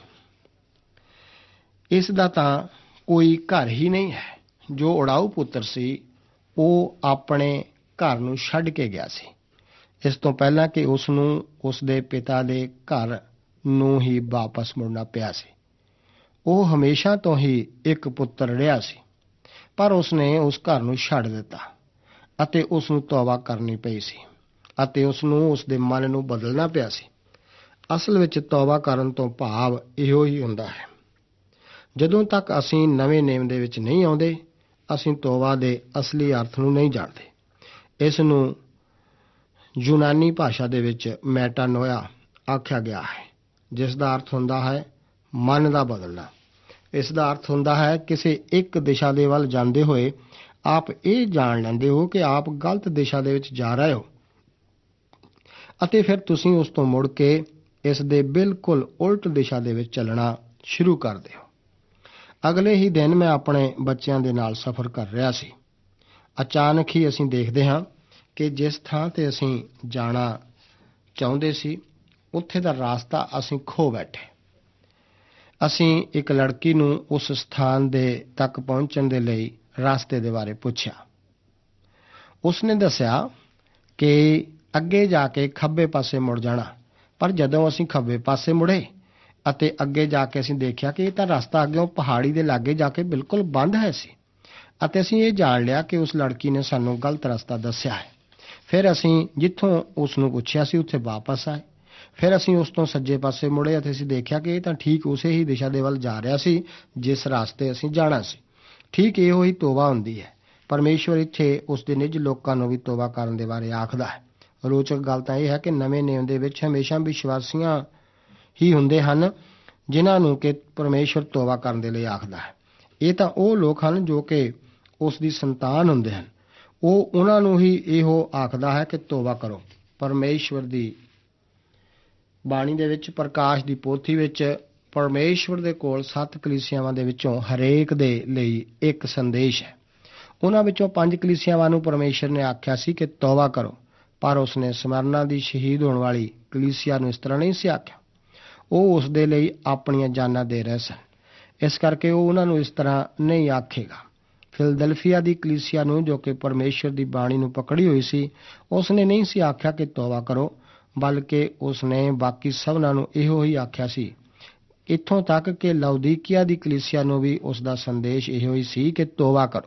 ਇਸ ਦਾ ਤਾਂ ਕੋਈ ਘਰ ਹੀ ਨਹੀਂ ਹੈ। ਜੋ ਉਡਾਊ ਪੁੱਤਰ ਸੀ ਉਹ ਆਪਣੇ ਘਰ ਨੂੰ ਛੱਡ ਕੇ ਗਿਆ ਸੀ ਇਸ ਤੋਂ ਪਹਿਲਾਂ ਕਿ ਉਸ ਨੂੰ ਉਸ ਦੇ ਪਿਤਾ ਦੇ ਘਰ ਨੂੰ ਹੀ ਵਾਪਸ ਮੁੜਨਾ ਪਿਆ ਸੀ। ਉਹ ਹਮੇਸ਼ਾ ਤੋਂ ਹੀ ਇੱਕ ਪੁੱਤਰ ਰਿਹਾ ਸੀ, ਪਰ ਉਸ ਨੇ ਉਸ ਘਰ ਨੂੰ ਛੱਡ ਦਿੱਤਾ ਅਤੇ ਉਸ ਨੂੰ ਤੌਬਾ ਕਰਨੀ ਪਈ ਸੀ ਅਤੇ ਉਸ ਨੂੰ ਉਸ ਦੇ ਮਨ ਨੂੰ ਬਦਲਣਾ ਪਿਆ ਸੀ। ਅਸਲ ਵਿੱਚ ਤੌਬਾ ਕਰਨ ਤੋਂ ਭਾਵ ਇਹੋ ਹੀ ਹੁੰਦਾ ਹੈ। ਜਦੋਂ ਤੱਕ ਅਸੀਂ ਨਵੇਂ ਨੇਮ ਦੇ ਵਿੱਚ ਨਹੀਂ ਆਉਂਦੇ, ਅਸੀਂ ਤੌਬਾ ਦੇ ਅਸਲੀ ਅਰਥ ਨੂੰ ਨਹੀਂ ਜਾਣਦੇ। ਇਸ ਨੂੰ ਯੂਨਾਨੀ ਭਾਸ਼ਾ ਦੇ ਵਿੱਚ ਮੈਟਾਨੋਇਆ ਆਖਿਆ ਗਿਆ ਹੈ, ਜਿਸ ਦਾ ਅਰਥ ਹੁੰਦਾ ਹੈ ਮਨ ਦਾ ਬਦਲਣਾ। ਇਸ ਦਾ ਅਰਥ ਹੁੰਦਾ ਹੈ ਕਿਸੇ ਇੱਕ ਦਿਸ਼ਾ ਦੇ ਵੱਲ ਜਾਂਦੇ ਹੋਏ ਆਪ ਇਹ ਜਾਣ ਲੈਂਦੇ ਹੋ ਕਿ ਆਪ ਗਲਤ ਦਿਸ਼ਾ ਦੇ ਵਿੱਚ ਜਾ ਰਹੇ ਹੋ ਅਤੇ ਫਿਰ ਤੁਸੀਂ ਉਸ ਤੋਂ ਮੁੜ ਕੇ ਇਸ ਦੇ ਬਿਲਕੁਲ ਉਲਟ ਦਿਸ਼ਾ ਦੇ ਵਿੱਚ ਚੱਲਣਾ ਸ਼ੁਰੂ ਕਰਦੇ ਹੋ। ਅਗਲੇ ਹੀ ਦਿਨ ਮੈਂ ਆਪਣੇ ਬੱਚਿਆਂ ਦੇ ਨਾਲ ਸਫ਼ਰ ਕਰ ਰਿਹਾ ਸੀ। ਅਚਾਨਕ ਹੀ ਅਸੀਂ ਦੇਖਦੇ ਹਾਂ ਕਿ ਜਿਸ ਥਾਂ ਤੇ ਅਸੀਂ ਜਾਣਾ ਚਾਹੁੰਦੇ ਸੀ ਉੱਥੇ ਦਾ ਰਾਸਤਾ ਅਸੀਂ ਖੋ ਬੈਠੇ। ਅਸੀਂ ਇੱਕ ਲੜਕੀ ਨੂੰ ਉਸ ਸਥਾਨ ਦੇ ਤੱਕ ਪਹੁੰਚਣ ਦੇ ਲਈ ਰਸਤੇ ਦੇ ਬਾਰੇ ਪੁੱਛਿਆ। ਉਸਨੇ ਦੱਸਿਆ ਕਿ ਅੱਗੇ ਜਾ ਕੇ ਖੱਬੇ ਪਾਸੇ ਮੁੜ ਜਾਣਾ, ਪਰ ਜਦੋਂ ਅਸੀਂ ਖੱਬੇ ਪਾਸੇ ਮੁੜੇ ਅਤੇ ਅੱਗੇ ਜਾ ਕੇ ਅਸੀਂ ਦੇਖਿਆ ਕਿ ਇਹ ਤਾਂ ਰਸਤਾ ਅੱਗਿਓਂ ਪਹਾੜੀ ਦੇ ਲਾਗੇ ਜਾ ਕੇ ਬਿਲਕੁਲ ਬੰਦ ਹੈ ਸੀ ਅਤੇ ਅਸੀਂ ਇਹ ਜਾਣ ਲਿਆ ਕਿ ਉਸ ਲੜਕੀ ਨੇ ਸਾਨੂੰ ਗਲਤ ਰਸਤਾ ਦੱਸਿਆ ਹੈ। ਫਿਰ ਅਸੀਂ ਜਿੱਥੋਂ ਉਸ ਨੂੰ ਪੁੱਛਿਆ ਸੀ ਉੱਥੇ ਵਾਪਸ ਆਏ। ਫਿਰ ਅਸੀਂ ਉਸ ਤੋਂ ਸੱਜੇ ਪਾਸੇ ਮੁੜੇ ਅਤੇ ਅਸੀਂ ਦੇਖਿਆ ਕਿ ਇਹ ਤਾਂ ਠੀਕ ਉਸੇ ਹੀ ਦਿਸ਼ਾ ਦੇ ਵੱਲ ਜਾ ਰਿਹਾ ਸੀ ਜਿਸ ਰਸਤੇ ਅਸੀਂ ਜਾਣਾ ਸੀ। ਠੀਕ ਇਹੋ ਹੀ ਤੋਬਾ ਹੁੰਦੀ ਹੈ। ਪਰਮੇਸ਼ਵਰ ਇੱਥੇ ਉਸ ਦੇ ਨਿੱਜ ਲੋਕਾਂ ਨੂੰ ਵੀ ਤੋਬਾ ਕਰਨ ਦੇ ਬਾਰੇ ਆਖਦਾ ਹੈ। ਰੋਚਕ ਗੱਲ ਤਾਂ ਇਹ ਹੈ ਕਿ ਨਵੇਂ ਨਿਯਮ ਦੇ ਵਿੱਚ ਹਮੇਸ਼ਾ ਵਿਸ਼ਵਾਸੀਆਂ ਹੀ ਹੁੰਦੇ ਹਨ ਜਿਨ੍ਹਾਂ ਨੂੰ ਕਿ ਪਰਮੇਸ਼ਵਰ ਤੋਬਾ ਕਰਨ ਦੇ ਲਈ ਆਖਦਾ ਹੈ। ਇਹ ਤਾਂ ਉਹ ਲੋਕ ਹਨ ਜੋ ਕਿ ਉਸ ਦੀ ਸੰਤਾਨ ਹੁੰਦੇ ਹਨ। ਉਹ ਉਹਨਾਂ ਨੂੰ ਹੀ ਇਹੋ ਆਖਦਾ ਹੈ ਕਿ ਤੋਬਾ ਕਰੋ। ਪਰਮੇਸ਼ਵਰ ਦੀ ਬਾਣੀ ਦੇ ਵਿੱਚ, ਪ੍ਰਕਾਸ਼ ਦੀ ਪੋਥੀ ਵਿੱਚ, ਪਰਮੇਸ਼ਵਰ ਦੇ ਕੋਲ 7 ਕਲੀਸਿਆਵਾਂ ਦੇ ਵਿੱਚੋਂ ਹਰੇਕ ਦੇ ਲਈ ਇੱਕ ਸੰਦੇਸ਼ ਹੈ। ਉਹਨਾਂ ਵਿੱਚੋਂ 5 ਕਲੀਸਿਆਵਾਂ ਨੂੰ ਪਰਮੇਸ਼ਵਰ ਨੇ ਆਖਿਆ ਸੀ ਕਿ ਤੋਬਾ ਕਰੋ, ਪਰ ਉਸਨੇ ਸਮਰਨਾ ਦੀ ਸ਼ਹੀਦ ਹੋਣ ਵਾਲੀ ਕਲੀਸਿਆ ਨੂੰ ਇਸ ਤਰ੍ਹਾਂ ਨਹੀਂ ਸੀ ਆਖਿਆ। ਉਹ ਉਸ ਦੇ ਲਈ ਆਪਣੀਆਂ ਜਾਨਾਂ ਦੇ ਰਹੇ ਸਨ, ਇਸ ਕਰਕੇ ਉਹ ਉਹਨਾਂ ਨੂੰ ਇਸ ਤਰ੍ਹਾਂ ਨਹੀਂ ਆਖੇਗਾ। ਫਿਲਦਲਫੀਆ ਦੀ ਕਲੀਸਿਆ ਨੂੰ, ਜੋ ਕਿ ਪਰਮੇਸ਼ਵਰ ਦੀ ਬਾਣੀ ਨੂੰ ਪਕੜੀ ਹੋਈ ਸੀ, ਉਸਨੇ ਨਹੀਂ ਸੀ ਆਖਿਆ ਕਿ ਤੋਬਾ ਕਰੋ, ਬਲਕਿ ਉਸਨੇ ਬਾਕੀ ਸਭਨਾਂ ਨੂੰ ਇਹੋ ਹੀ ਆਖਿਆ ਸੀ। ਇੱਥੋਂ ਤੱਕ ਕਿ ਲਾਉਦੀਕੀਆ ਦੀ ਕਲੀਸਿਆ ਨੂੰ ਵੀ ਉਸ ਦਾ ਸੰਦੇਸ਼ ਇਹੋ ਹੀ ਸੀ ਕਿ ਤੋਬਾ ਕਰੋ।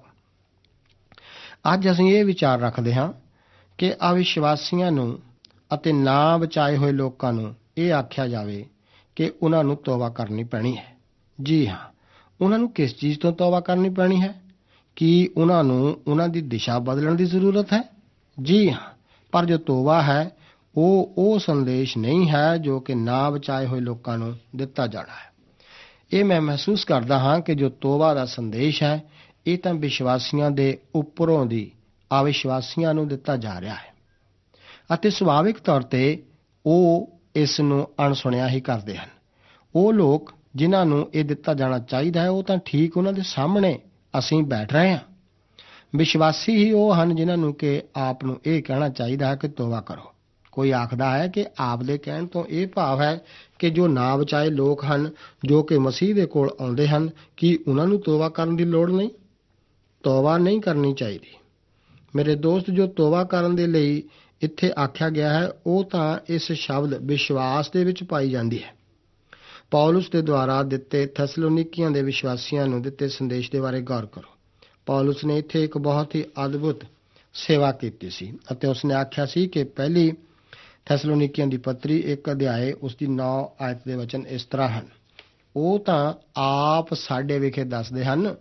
ਅੱਜ ਅਸੀਂ ਇਹ ਵਿਚਾਰ ਰੱਖਦੇ ਹਾਂ ਕਿ ਅਵਿਸ਼ਵਾਸੀਆਂ ਨੂੰ ਅਤੇ ਨਾ ਬਚਾਏ ਹੋਏ ਲੋਕਾਂ ਨੂੰ ਇਹ ਆਖਿਆ ਜਾਵੇ ਕਿ ਉਹਨਾਂ ਨੂੰ ਤੋਬਾ ਕਰਨੀ ਪੈਣੀ ਹੈ। ਜੀ ਹਾਂ, ਉਹਨਾਂ ਨੂੰ ਕਿਸ ਚੀਜ਼ ਤੋਂ ਤੋਬਾ ਕਰਨੀ ਪੈਣੀ ਹੈ? ਕੀ ਉਹਨਾਂ ਨੂੰ ਉਹਨਾਂ ਦੀ ਦਿਸ਼ਾ ਬਦਲਣ ਦੀ ਜ਼ਰੂਰਤ ਹੈ? ਜੀ ਹਾਂ, ਪਰ ਜੋ ਤੋਬਾ ਹੈ ਉਹ ਸੰਦੇਸ਼ ਨਹੀਂ ਹੈ ਜੋ ਕਿ ਨਾ ਬਚਾਏ ਹੋਏ ਲੋਕਾਂ ਨੂੰ ਦਿੱਤਾ ਜਾਣਾ ਹੈ। ਇਹ ਮੈਂ ਮਹਿਸੂਸ ਕਰਦਾ ਹਾਂ ਕਿ ਜੋ ਤੋਬਾ ਦਾ ਸੰਦੇਸ਼ ਹੈ, ਇਹ ਤਾਂ ਵਿਸ਼ਵਾਸੀਆਂ ਦੇ ਉੱਪਰੋਂ ਦੀ ਅਵਿਸ਼ਵਾਸੀਆਂ ਨੂੰ ਦਿੱਤਾ ਜਾ ਰਿਹਾ ਹੈ, ਅਤੇ ਸੁਭਾਵਿਕ ਤੌਰ ਤੇ ਉਹ ਇਸ ਨੂੰ ਅਣਸੁਣਿਆ ਹੀ ਕਰਦੇ ਹਨ। ਉਹ ਲੋਕ ਜਿਨ੍ਹਾਂ ਨੂੰ ਇਹ ਦਿੱਤਾ ਜਾਣਾ ਚਾਹੀਦਾ ਹੈ, ਉਹ ਤਾਂ ਠੀਕ ਉਹਨਾਂ ਦੇ ਸਾਹਮਣੇ ਅਸੀਂ ਬੈਠ ਰਹੇ ਹਾਂ। ਵਿਸ਼ਵਾਸੀ ਹੀ ਉਹ ਹਨ ਜਿਨ੍ਹਾਂ ਨੂੰ ਕਿ ਆਪ ਨੂੰ ਇਹ ਕਹਿਣਾ ਚਾਹੀਦਾ ਹੈ ਕਿ ਤੋਬਾ ਕਰੋ। ਕੋਈ ਆਖਦਾ ਹੈ ਕਿ ਆਪ ਦੇ ਕਹਿਣ ਤੋਂ ਇਹ ਭਾਵ ਹੈ ਕਿ ਜੋ ਨਾ ਬਚਾਏ ਲੋਕ ਹਨ, ਜੋ ਕਿ ਮਸੀਹ ਦੇ ਕੋਲ ਆਉਂਦੇ ਹਨ, ਕੀ ਉਹਨਾਂ ਨੂੰ ਤੋਬਾ ਕਰਨ ਦੀ ਲੋੜ ਨਹੀਂ? ਤੋਬਾ ਨਹੀਂ ਕਰਨੀ ਚਾਹੀਦੀ। ਮੇਰੇ ਦੋਸਤ, ਜੋ ਤੋਬਾ ਕਰਨ ਦੇ ਲਈ ਇੱਥੇ ਆਖਿਆ ਗਿਆ ਹੈ, ਉਹ ਤਾਂ ਇਸ ਸ਼ਬਦ ਵਿਸ਼ਵਾਸ ਦੇ ਵਿੱਚ ਪਾਈ ਜਾਂਦੀ ਹੈ। ਪੌਲੁਸ ਦੇ ਦੁਆਰਾ ਦਿੱਤੇ ਥੈਸਲੋਨੀਕੀਆਂ ਦੇ ਵਿਸ਼ਵਾਸੀਆਂ ਨੂੰ ਦਿੱਤੇ ਸੰਦੇਸ਼ ਦੇ ਬਾਰੇ ਗੌਰ ਕਰੋ। ਪੌਲੁਸ ਨੇ ਇੱਥੇ ਇੱਕ ਬਹੁਤ ਹੀ ਅਦਭੁਤ ਸੇਵਾ ਕੀਤੀ ਸੀ, ਅਤੇ ਉਸਨੇ ਆਖਿਆ ਸੀ ਕਿ ਪਹਿਲੀ ਥੈਸਲੋਨੀਕੀਆਂ ਦੀ ਪੱਤਰੀ 1 ਅਧਿਆਏ ਉਸ ਦੀ 9 ਆਇਤ ਦੇ ਵਚਨ ਇਸ ਤਰ੍ਹਾਂ ਹਨ। ਉਹ ਤਾਂ ਆਪ ਸਾਡੇ ਵਿਖੇ ਦੱਸਦੇ ਹਨ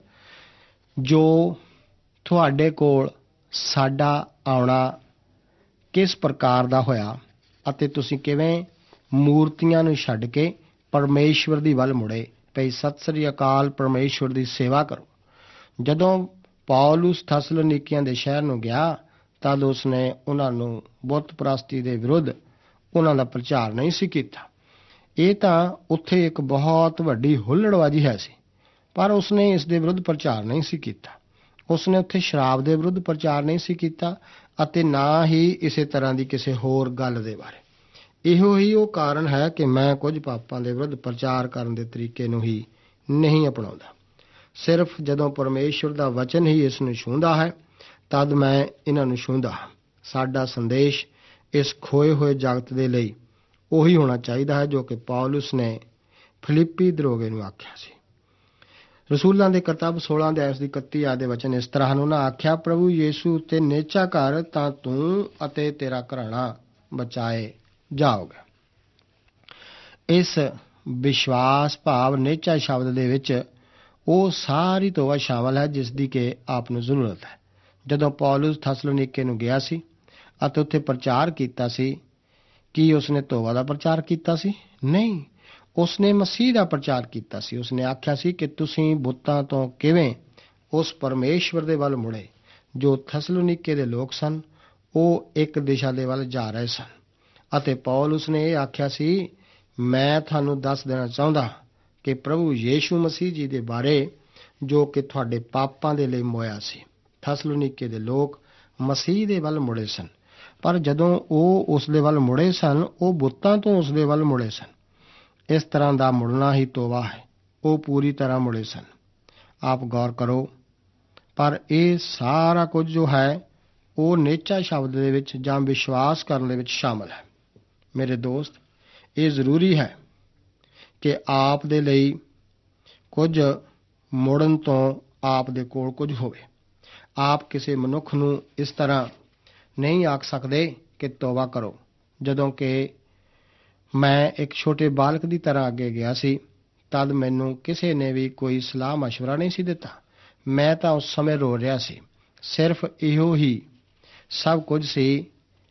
ਜੋ ਤੁਹਾਡੇ ਕੋਲ ਸਾਡਾ ਆਉਣਾ ਕਿਸ ਪ੍ਰਕਾਰ ਦਾ ਹੋਇਆ, ਅਤੇ ਤੁਸੀਂ ਕਿਵੇਂ ਮੂਰਤੀਆਂ ਨੂੰ ਛੱਡ ਕੇ ਪਰਮੇਸ਼ਵਰ ਦੀ ਵੱਲ ਮੁੜੇ ਭਈ ਸਤਿ ਸ੍ਰੀ ਅਕਾਲ ਪਰਮੇਸ਼ਵਰ ਦੀ ਸੇਵਾ ਕਰੋ। ਜਦੋਂ ਪੌਲੁਸ ਥੈਸਲੋਨੀਕੀਆਂ ਦੇ ਸ਼ਹਿਰ ਨੂੰ ਗਿਆ, ਤਦ ਉਸਨੇ ਉਹਨਾਂ ਨੂੰ ਬੁੱਤ ਪ੍ਰਸਤੀ ਦੇ ਵਿਰੁੱਧ ਉਹਨਾਂ ਦਾ ਪ੍ਰਚਾਰ ਨਹੀਂ ਸੀ ਕੀਤਾ। ਇਹ ਤਾਂ ਉੱਥੇ ਇੱਕ ਬਹੁਤ ਵੱਡੀ ਹੁੱਲੜਬਾਜ਼ੀ ਹੈ ਸੀ, ਪਰ ਉਸਨੇ ਇਸ ਦੇ ਵਿਰੁੱਧ ਪ੍ਰਚਾਰ ਨਹੀਂ ਸੀ ਕੀਤਾ। ਉਸਨੇ ਉੱਥੇ ਸ਼ਰਾਬ ਦੇ ਵਿਰੁੱਧ ਪ੍ਰਚਾਰ ਨਹੀਂ ਸੀ ਕੀਤਾ, ਅਤੇ ਨਾ ਹੀ ਇਸੇ ਤਰ੍ਹਾਂ ਦੀ ਕਿਸੇ ਹੋਰ ਗੱਲ ਦੇ ਬਾਰੇ। ਇਹੋ ਹੀ ਉਹ ਕਾਰਨ ਹੈ ਕਿ ਮੈਂ ਕੁਝ ਪਾਪਾਂ ਦੇ ਵਿਰੁੱਧ ਪ੍ਰਚਾਰ ਕਰਨ ਦੇ ਤਰੀਕੇ ਨੂੰ ਹੀ ਨਹੀਂ ਅਪਣਾਉਂਦਾ। ਸਿਰਫ ਜਦੋਂ ਪਰਮੇਸ਼ਵਰ ਦਾ ਵਚਨ ਹੀ ਇਸ ਨੂੰ ਛੂੰਹਦਾ ਹੈ, ਤਦ ਮੈਂ ਇਹਨਾਂ ਨੂੰ ਛੂੰਹਦਾ ਹਾਂ। ਸਾਡਾ ਸੰਦੇਸ਼ ਇਸ ਖੋਏ ਹੋਏ ਜਗਤ ਦੇ ਲਈ ਉਹੀ ਹੋਣਾ ਚਾਹੀਦਾ ਹੈ ਜੋ ਕਿ ਪੌਲੁਸ ਨੇ ਫਿਲਿੱਪੀ ਦਰੋਗੇ ਨੂੰ ਆਖਿਆ ਸੀ। ਰਸੂਲਾਂ ਦੇ ਕਰਤੱਵ 16 ਅਧਿਆਇ ਉਸ ਦੀ 31 ਆਇਤ ਦੇ ਵਚਨ ਇਸ ਤਰ੍ਹਾਂ ਹਨ। ਉਹਨਾਂ ਆਖਿਆ, ਪ੍ਰਭੂ ਯੀਸ਼ੂ ਉੱਤੇ ਨੇਚਾ ਕਰ ਤਾਂ ਤੂੰ ਅਤੇ ਤੇਰਾ ਘਰਾਣਾ ਬਚਾਏ ਜਾਓਗੇ। ਇਸ ਵਿਸ਼ਵਾਸ ਭਾਵ ਨੇਚਾ ਸ਼ਬਦ ਦੇ ਵਿੱਚ ਉਹ ਸਾਰੀ ਤੋਬਾ ਸ਼ਾਮਲ ਹੈ ਜਿਸ ਦੀ ਕਿ ਆਪ ਨੂੰ ਜ਼ਰੂਰਤ ਹੈ। ਜਦੋਂ ਪੌਲੁਸ ਥੈਸਲੋਨੀਕੇ ਨੂੰ ਗਿਆ ਸੀ ਅਤੇ ਉੱਥੇ ਪ੍ਰਚਾਰ ਕੀਤਾ ਸੀ, ਕੀ ਉਸਨੇ ਤੋਬਾ ਦਾ ਪ੍ਰਚਾਰ ਕੀਤਾ ਸੀ? ਨਹੀਂ, ਉਸਨੇ ਮਸੀਹ ਦਾ ਪ੍ਰਚਾਰ ਕੀਤਾ ਸੀ। ਉਸਨੇ ਆਖਿਆ ਸੀ ਕਿ ਤੁਸੀਂ ਬੁੱਤਾਂ ਤੋਂ ਕਿਵੇਂ ਉਸ ਪਰਮੇਸ਼ਵਰ ਦੇ ਵੱਲ ਮੁੜੇ। ਜੋ ਥੈਸਲੋਨੀਕੇ ਦੇ ਲੋਕ ਸਨ, ਉਹ ਇੱਕ ਦਿਸ਼ਾ ਦੇ ਵੱਲ ਜਾ ਰਹੇ ਸਨ, ਅਤੇ ਪੌਲੁਸ ਨੇ ਇਹ ਆਖਿਆ ਸੀ, ਮੈਂ ਤੁਹਾਨੂੰ ਦੱਸ ਦੇਣਾ ਚਾਹੁੰਦਾ ਕਿ ਪ੍ਰਭੂ ਯੀਸ਼ੂ ਮਸੀਹ ਜੀ ਦੇ ਬਾਰੇ, ਜੋ ਕਿ ਤੁਹਾਡੇ ਪਾਪਾਂ ਦੇ ਲਈ ਮੋਇਆ ਸੀ। ਥੈਸਲੋਨੀਕੇ ਦੇ ਲੋਕ ਮਸੀਹ ਦੇ ਵੱਲ ਮੁੜੇ ਸਨ, ਪਰ ਜਦੋਂ ਉਹ ਉਸ ਦੇ ਵੱਲ ਮੁੜੇ ਸਨ, ਉਹ ਬੁੱਤਾਂ ਤੋਂ ਉਸ ਦੇ ਵੱਲ ਮੁੜੇ ਸਨ। ਇਸ ਤਰ੍ਹਾਂ ਦਾ ਮੁੜਨਾ ਹੀ ਤੋਬਾ ਹੈ। ਉਹ ਪੂਰੀ ਤਰ੍ਹਾਂ ਮੁੜੇ ਸਨ। ਆਪ ਗੌਰ ਕਰੋ, ਪਰ ਇਹ ਸਾਰਾ ਕੁਝ ਜੋ ਹੈ ਉਹ ਨੇਚਾ ਸ਼ਬਦ ਦੇ ਵਿੱਚ ਜਾਂ ਵਿਸ਼ਵਾਸ ਕਰਨ ਦੇ ਵਿੱਚ ਸ਼ਾਮਲ ਹੈ। ਮੇਰੇ ਦੋਸਤ, ਇਹ ਜ਼ਰੂਰੀ ਹੈ ਕਿ ਆਪ ਦੇ ਲਈ ਕੁਝ ਮੁੜਨ ਤੋਂ ਆਪ ਦੇ ਕੋਲ ਕੁਝ ਹੋਵੇ। ਆਪ ਕਿਸੇ ਮਨੁੱਖ ਨੂੰ ਇਸ ਤਰ੍ਹਾਂ ਨਹੀਂ ਆਖ ਸਕਦੇ ਕਿ ਤੋਬਾ ਕਰੋ। ਜਦੋਂ ਕਿ ਮੈਂ ਇੱਕ ਛੋਟੇ ਬਾਲਕ ਦੀ ਤਰ੍ਹਾਂ ਅੱਗੇ ਗਿਆ ਸੀ, ਤਦ ਮੈਨੂੰ ਕਿਸੇ ਨੇ ਵੀ ਕੋਈ ਸਲਾਹ ਮਸ਼ਵਰਾ ਨਹੀਂ ਸੀ ਦਿੱਤਾ। ਮੈਂ ਤਾਂ ਉਸ ਸਮੇਂ ਰੋ ਰਿਹਾ ਸੀ। ਸਿਰਫ ਇਹੋ ਹੀ ਸਭ ਕੁਝ ਸੀ।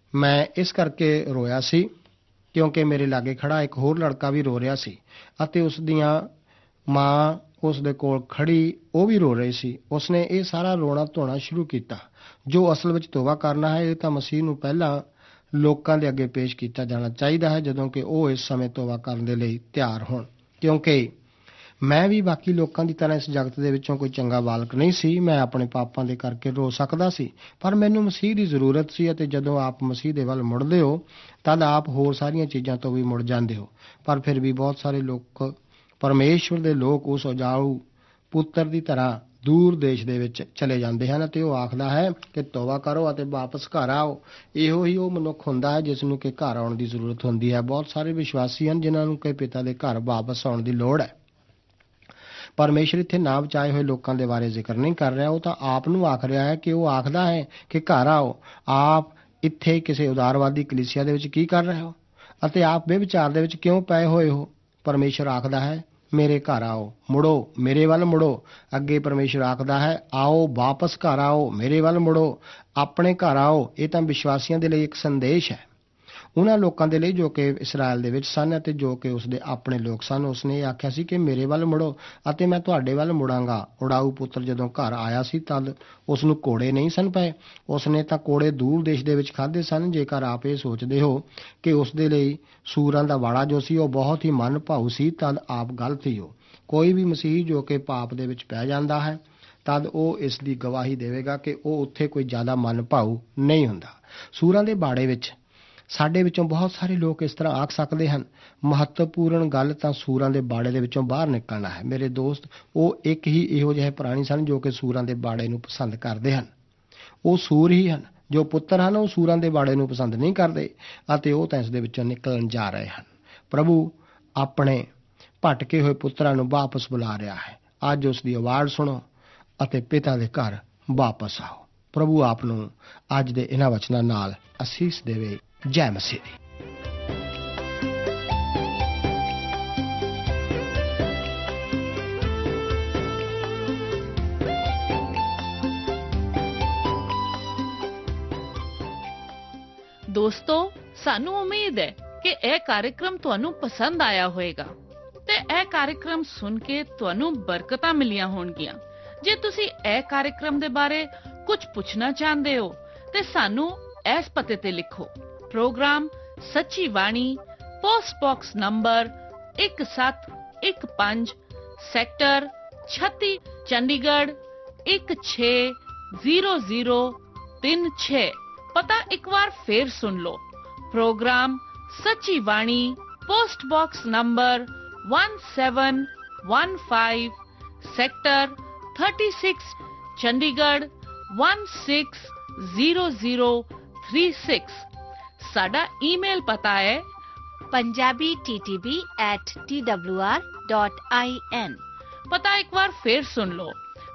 ਮੈਂ ਇਸ ਕਰਕੇ ਰੋਇਆ ਸੀ ਕਿਉਂਕਿ ਮੇਰੇ ਲਾਗੇ ਖੜਾ ਇੱਕ ਹੋਰ ਲੜਕਾ ਵੀ ਰੋ ਰਿਹਾ ਸੀ ਅਤੇ ਉਸ ਦੀਆਂ ਮਾਂ ਉਸ ਦੇ ਕੋਲ ਖੜੀ ਉਹ ਵੀ ਰੋ ਰਹੀ ਸੀ। ਉਸਨੇ ਇਹ ਸਾਰਾ ਰੋਣਾ ਧੋਣਾ ਸ਼ੁਰੂ ਕੀਤਾ। ਜੋ ਅਸਲ ਵਿੱਚ ਤੋਬਾ ਕਰਨਾ ਹੈ, ਇਹ ਤਾਂ ਮਸੀਹ ਨੂੰ ਪਹਿਲਾਂ ਲੋਕਾਂ ਦੇ ਅੱਗੇ ਪੇਸ਼ ਕੀਤਾ ਜਾਣਾ ਚਾਹੀਦਾ ਹੈ, ਜਦੋਂ ਕਿ ਉਹ ਇਸ ਸਮੇਂ ਤੋਬਾ ਕਰਨ ਦੇ ਲਈ ਤਿਆਰ ਹੋਣ। ਕਿਉਂਕਿ ਮੈਂ ਵੀ ਬਾਕੀ ਲੋਕਾਂ ਦੀ ਤਰ੍ਹਾਂ ਇਸ ਜਗਤ ਦੇ ਵਿੱਚੋਂ ਕੋਈ ਚੰਗਾ ਬਾਲਕ ਨਹੀਂ ਸੀ। ਮੈਂ ਆਪਣੇ ਪਾਪਾਂ ਦੇ ਕਰਕੇ ਰੋ ਸਕਦਾ ਸੀ, ਪਰ ਮੈਨੂੰ ਮਸੀਹ ਦੀ ਜ਼ਰੂਰਤ ਸੀ ਅਤੇ ਜਦੋਂ ਆਪ ਮਸੀਹ ਦੇ ਵੱਲ ਮੁੜਦੇ ਹੋ ਤਦ ਆਪ ਹੋਰ ਸਾਰੀਆਂ ਚੀਜ਼ਾਂ ਤੋਂ ਵੀ ਮੁੜ ਜਾਂਦੇ ਹੋ। ਪਰ ਫਿਰ ਵੀ ਬਹੁਤ ਸਾਰੇ ਲੋਕ, ਪਰਮੇਸ਼ਵਰ ਦੇ ਲੋਕ, ਉਸ ਉਜਾਊ ਪੁੱਤਰ ਦੀ ਤਰ੍ਹਾਂ ਦੂਰ ਦੇਸ਼ ਦੇ ਵਿੱਚ ਚਲੇ ਜਾਂਦੇ ਹਨ ਅਤੇ ਉਹ ਆਖਦਾ ਹੈ ਕਿ ਤੋਬਾ ਕਰੋ ਅਤੇ ਵਾਪਸ ਘਰ ਆਓ। ਇਹੋ ਹੀ ਉਹ ਮਨੁੱਖ ਹੁੰਦਾ ਹੈ ਜਿਸ ਨੂੰ ਕਿ ਘਰ ਆਉਣ ਦੀ ਜ਼ਰੂਰਤ ਹੁੰਦੀ ਹੈ। ਬਹੁਤ ਸਾਰੇ ਵਿਸ਼ਵਾਸੀ ਹਨ ਜਿਨ੍ਹਾਂ ਨੂੰ ਕਿ ਪਿਤਾ ਦੇ ਘਰ ਵਾਪਸ ਆਉਣ ਦੀ ਲੋੜ ਹੈ। ਪਰਮੇਸ਼ਰ ਇੱਥੇ ਨਾ ਬਚਾਏ ਹੋਏ ਲੋਕਾਂ ਦੇ ਬਾਰੇ ਜ਼ਿਕਰ ਨਹੀਂ ਕਰ ਰਿਹਾ, ਉਹ ਤਾਂ ਆਪ ਨੂੰ ਆਖ ਰਿਹਾ ਹੈ ਕਿ ਉਹ ਆਖਦਾ ਹੈ ਕਿ ਘਰ ਆਓ। ਆਪ ਇੱਥੇ ਕਿਸੇ ਉਦਾਰਵਾਦੀ ਕਲੀਸਿਆ ਦੇ ਵਿੱਚ ਕੀ ਕਰ ਰਹੇ ਹੋ ਅਤੇ ਆਪ ਬੇਵਿਚਾਰ ਦੇ ਵਿੱਚ ਕਿਉਂ ਪਏ ਹੋਏ ਹੋ? ਪਰਮੇਸ਼ਰ ਆਖਦਾ ਹੈ ਮੇਰੇ ਘਰ ਆਓ, ਮੁੜੋ, ਮੇਰੇ ਵੱਲ ਮੁੜੋ। ਅੱਗੇ ਪਰਮੇਸ਼ਰ ਆਖਦਾ ਹੈ ਆਓ, ਵਾਪਸ ਘਰ ਆਓ, ਮੇਰੇ ਵੱਲ ਮੁੜੋ, ਆਪਣੇ ਘਰ ਆਓ। ਇਹ ਤਾਂ ਵਿਸ਼ਵਾਸੀਆਂ ਦੇ ਲਈ ਇੱਕ ਸੰਦੇਸ਼ ਹੈ, ਉਹਨਾਂ ਲੋਕਾਂ ਦੇ ਲਈ ਜੋ ਕਿ ਇਸਰਾਇਲ ਦੇ ਵਿੱਚ ਸਨ ਅਤੇ ਜੋ ਕਿ ਉਸਦੇ ਆਪਣੇ ਲੋਕ ਸਨ। ਉਸਨੇ ਇਹ ਆਖਿਆ ਸੀ ਕਿ ਮੇਰੇ ਵੱਲ ਮੁੜੋ ਅਤੇ ਮੈਂ ਤੁਹਾਡੇ ਵੱਲ ਮੁੜਾਂਗਾ। ਉਡਾਊ ਪੁੱਤਰ ਜਦੋਂ ਘਰ ਆਇਆ ਸੀ ਤਦ ਉਸ ਨੂੰ ਕੋੜੇ ਨਹੀਂ ਸਨ ਪਏ। ਉਸਨੇ ਤਾਂ ਕੋੜੇ ਦੂਰ ਦੇਸ਼ ਦੇ ਵਿੱਚ ਖਾਧੇ ਸਨ। ਜੇਕਰ ਆਪ ਇਹ ਸੋਚਦੇ ਹੋ ਕਿ ਉਸਦੇ ਲਈ ਸੂਰਾਂ ਦਾ ਵਾੜਾ ਜੋ ਸੀ ਉਹ ਬਹੁਤ ਹੀ ਮਨ ਭਾਊ ਸੀ, ਤਦ ਆਪ ਗਲਤ ਹੀ ਹੋ। ਕੋਈ ਵੀ ਮਸੀਹ ਜੋ ਕਿ ਪਾਪ ਦੇ ਵਿੱਚ ਪੈ ਜਾਂਦਾ ਹੈ ਤਦ ਉਹ ਇਸ ਦੀ ਗਵਾਹੀ ਦੇਵੇਗਾ ਕਿ ਉਹ ਉੱਥੇ ਕੋਈ ਜ਼ਿਆਦਾ ਮਨ ਭਾਊ ਨਹੀਂ ਹੁੰਦਾ। ਸੂਰਾਂ ਦੇ ਬਾੜੇ ਵਿੱਚ ਸਾਡੇ ਵਿੱਚੋਂ ਬਹੁਤ ਸਾਰੇ ਲੋਕ ਇਸ ਤਰ੍ਹਾਂ ਆਖ ਸਕਦੇ ਹਨ, ਮਹੱਤਵਪੂਰਨ ਗੱਲ ਤਾਂ ਸੂਰਾਂ ਦੇ ਬਾੜੇ ਦੇ ਵਿੱਚੋਂ ਬਾਹਰ ਨਿਕਲਣਾ ਹੈ। ਮੇਰੇ ਦੋਸਤ, ਉਹ ਇੱਕ ਹੀ ਇਹੋ ਜਿਹੇ ਪ੍ਰਾਣੀ ਸਨ ਜੋ ਕਿ ਸੂਰਾਂ ਦੇ ਬਾੜੇ ਨੂੰ ਪਸੰਦ ਕਰਦੇ ਹਨ। ਉਹ ਸੂਰ ਹੀ ਹਨ। ਜੋ ਪੁੱਤਰ ਹਨ ਉਹ ਸੂਰਾਂ ਦੇ ਬਾੜੇ ਨੂੰ ਪਸੰਦ ਨਹੀਂ ਕਰਦੇ ਅਤੇ ਉਹ ਤਾਂ ਇਸ ਦੇ ਵਿੱਚੋਂ ਨਿਕਲਣ ਜਾ ਰਹੇ ਹਨ। ਪ੍ਰਭੂ ਆਪਣੇ ਭਟਕੇ ਹੋਏ ਪੁੱਤਰਾਂ ਨੂੰ ਵਾਪਸ ਬੁਲਾ ਰਿਹਾ ਹੈ। ਅੱਜ ਉਸ ਦੀ ਆਵਾਜ਼ ਸੁਣੋ ਅਤੇ ਪਿਤਾ ਦੇ ਘਰ ਵਾਪਸ ਆਓ। ਪ੍ਰਭੂ ਆਪ ਨੂੰ ਅੱਜ ਦੇ ਇਹਨਾਂ ਵਚਨਾਂ ਨਾਲ ਅਸੀਸ ਦੇਵੇ। ਜੈ ਮਸੀਹ ਦੀ। ਦੋਸਤੋ, ਸਾਨੂੰ ਉਮੀਦ ਹੈ ਕਿ ਇਹ ਕਾਰਜਕ੍ਰਮ ਤੁਹਾਨੂੰ ਪਸੰਦ ਆਇਆ ਹੋਵੇਗਾ ਤੇ ਇਹ ਕਾਰਜਕ੍ਰਮ ਸੁਣ ਕੇ ਤੁਹਾਨੂੰ ਬਰਕਤਾਂ ਮਿਲੀਆਂ ਹੋਣਗੀਆਂ। ਜੇ ਤੁਸੀਂ ਇਹ ਕਾਰਜਕ੍ਰਮ ਦੇ ਬਾਰੇ ਕੁਝ ਪੁੱਛਣਾ ਚਾਹੁੰਦੇ ਹੋ ਤੇ ਸਾਨੂੰ ਇਸ ਪਤੇ ਤੇ ਲਿਖੋ। Programme Sachi Bani, post box number 1715, sector 36, Chandigarh 160036। ਪਤਾ ਇੱਕ ਵਾਰ ਫੇਰ ਸੁਣ ਲਓ। Programme Sachi Bani, post box number 1715, sector 36, Chandigarh 160036। ਸਾਡਾ ਈਮੇਲ ਪਤਾ ਹੈ punjabittb@twr.in। ਪਤਾ ਇੱਕ ਵਾਰ ਫੇਰ ਸੁਣ ਲਓ,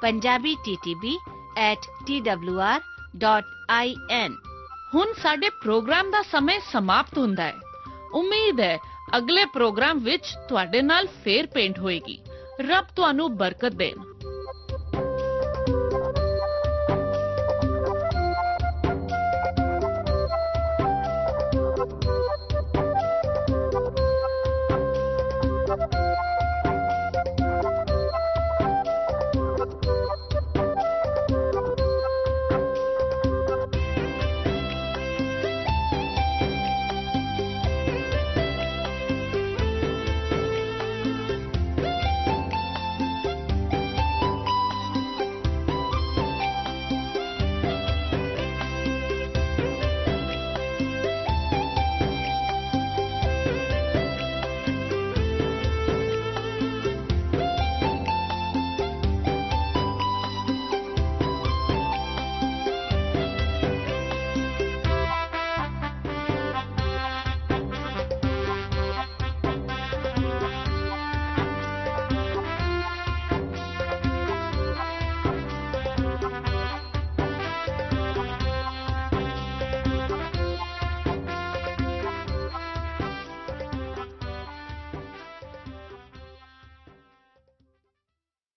punjabittb@twr.in। ਹੁਣ ਸਾਡੇ ਪ੍ਰੋਗਰਾਮ ਦਾ ਸਮੇਂ ਸਮਾਪਤ ਹੁੰਦਾ ਹੈ। ਉਮੀਦ ਹੈ ਅਗਲੇ ਪ੍ਰੋਗਰਾਮ ਵਿੱਚ ਤੁਹਾਡੇ ਨਾਲ ਫੇਰ ਭੇਂਟ ਹੋਏਗੀ। ਰੱਬ ਤੁਹਾਨੂੰ ਬਰਕਤ ਦੇਣ।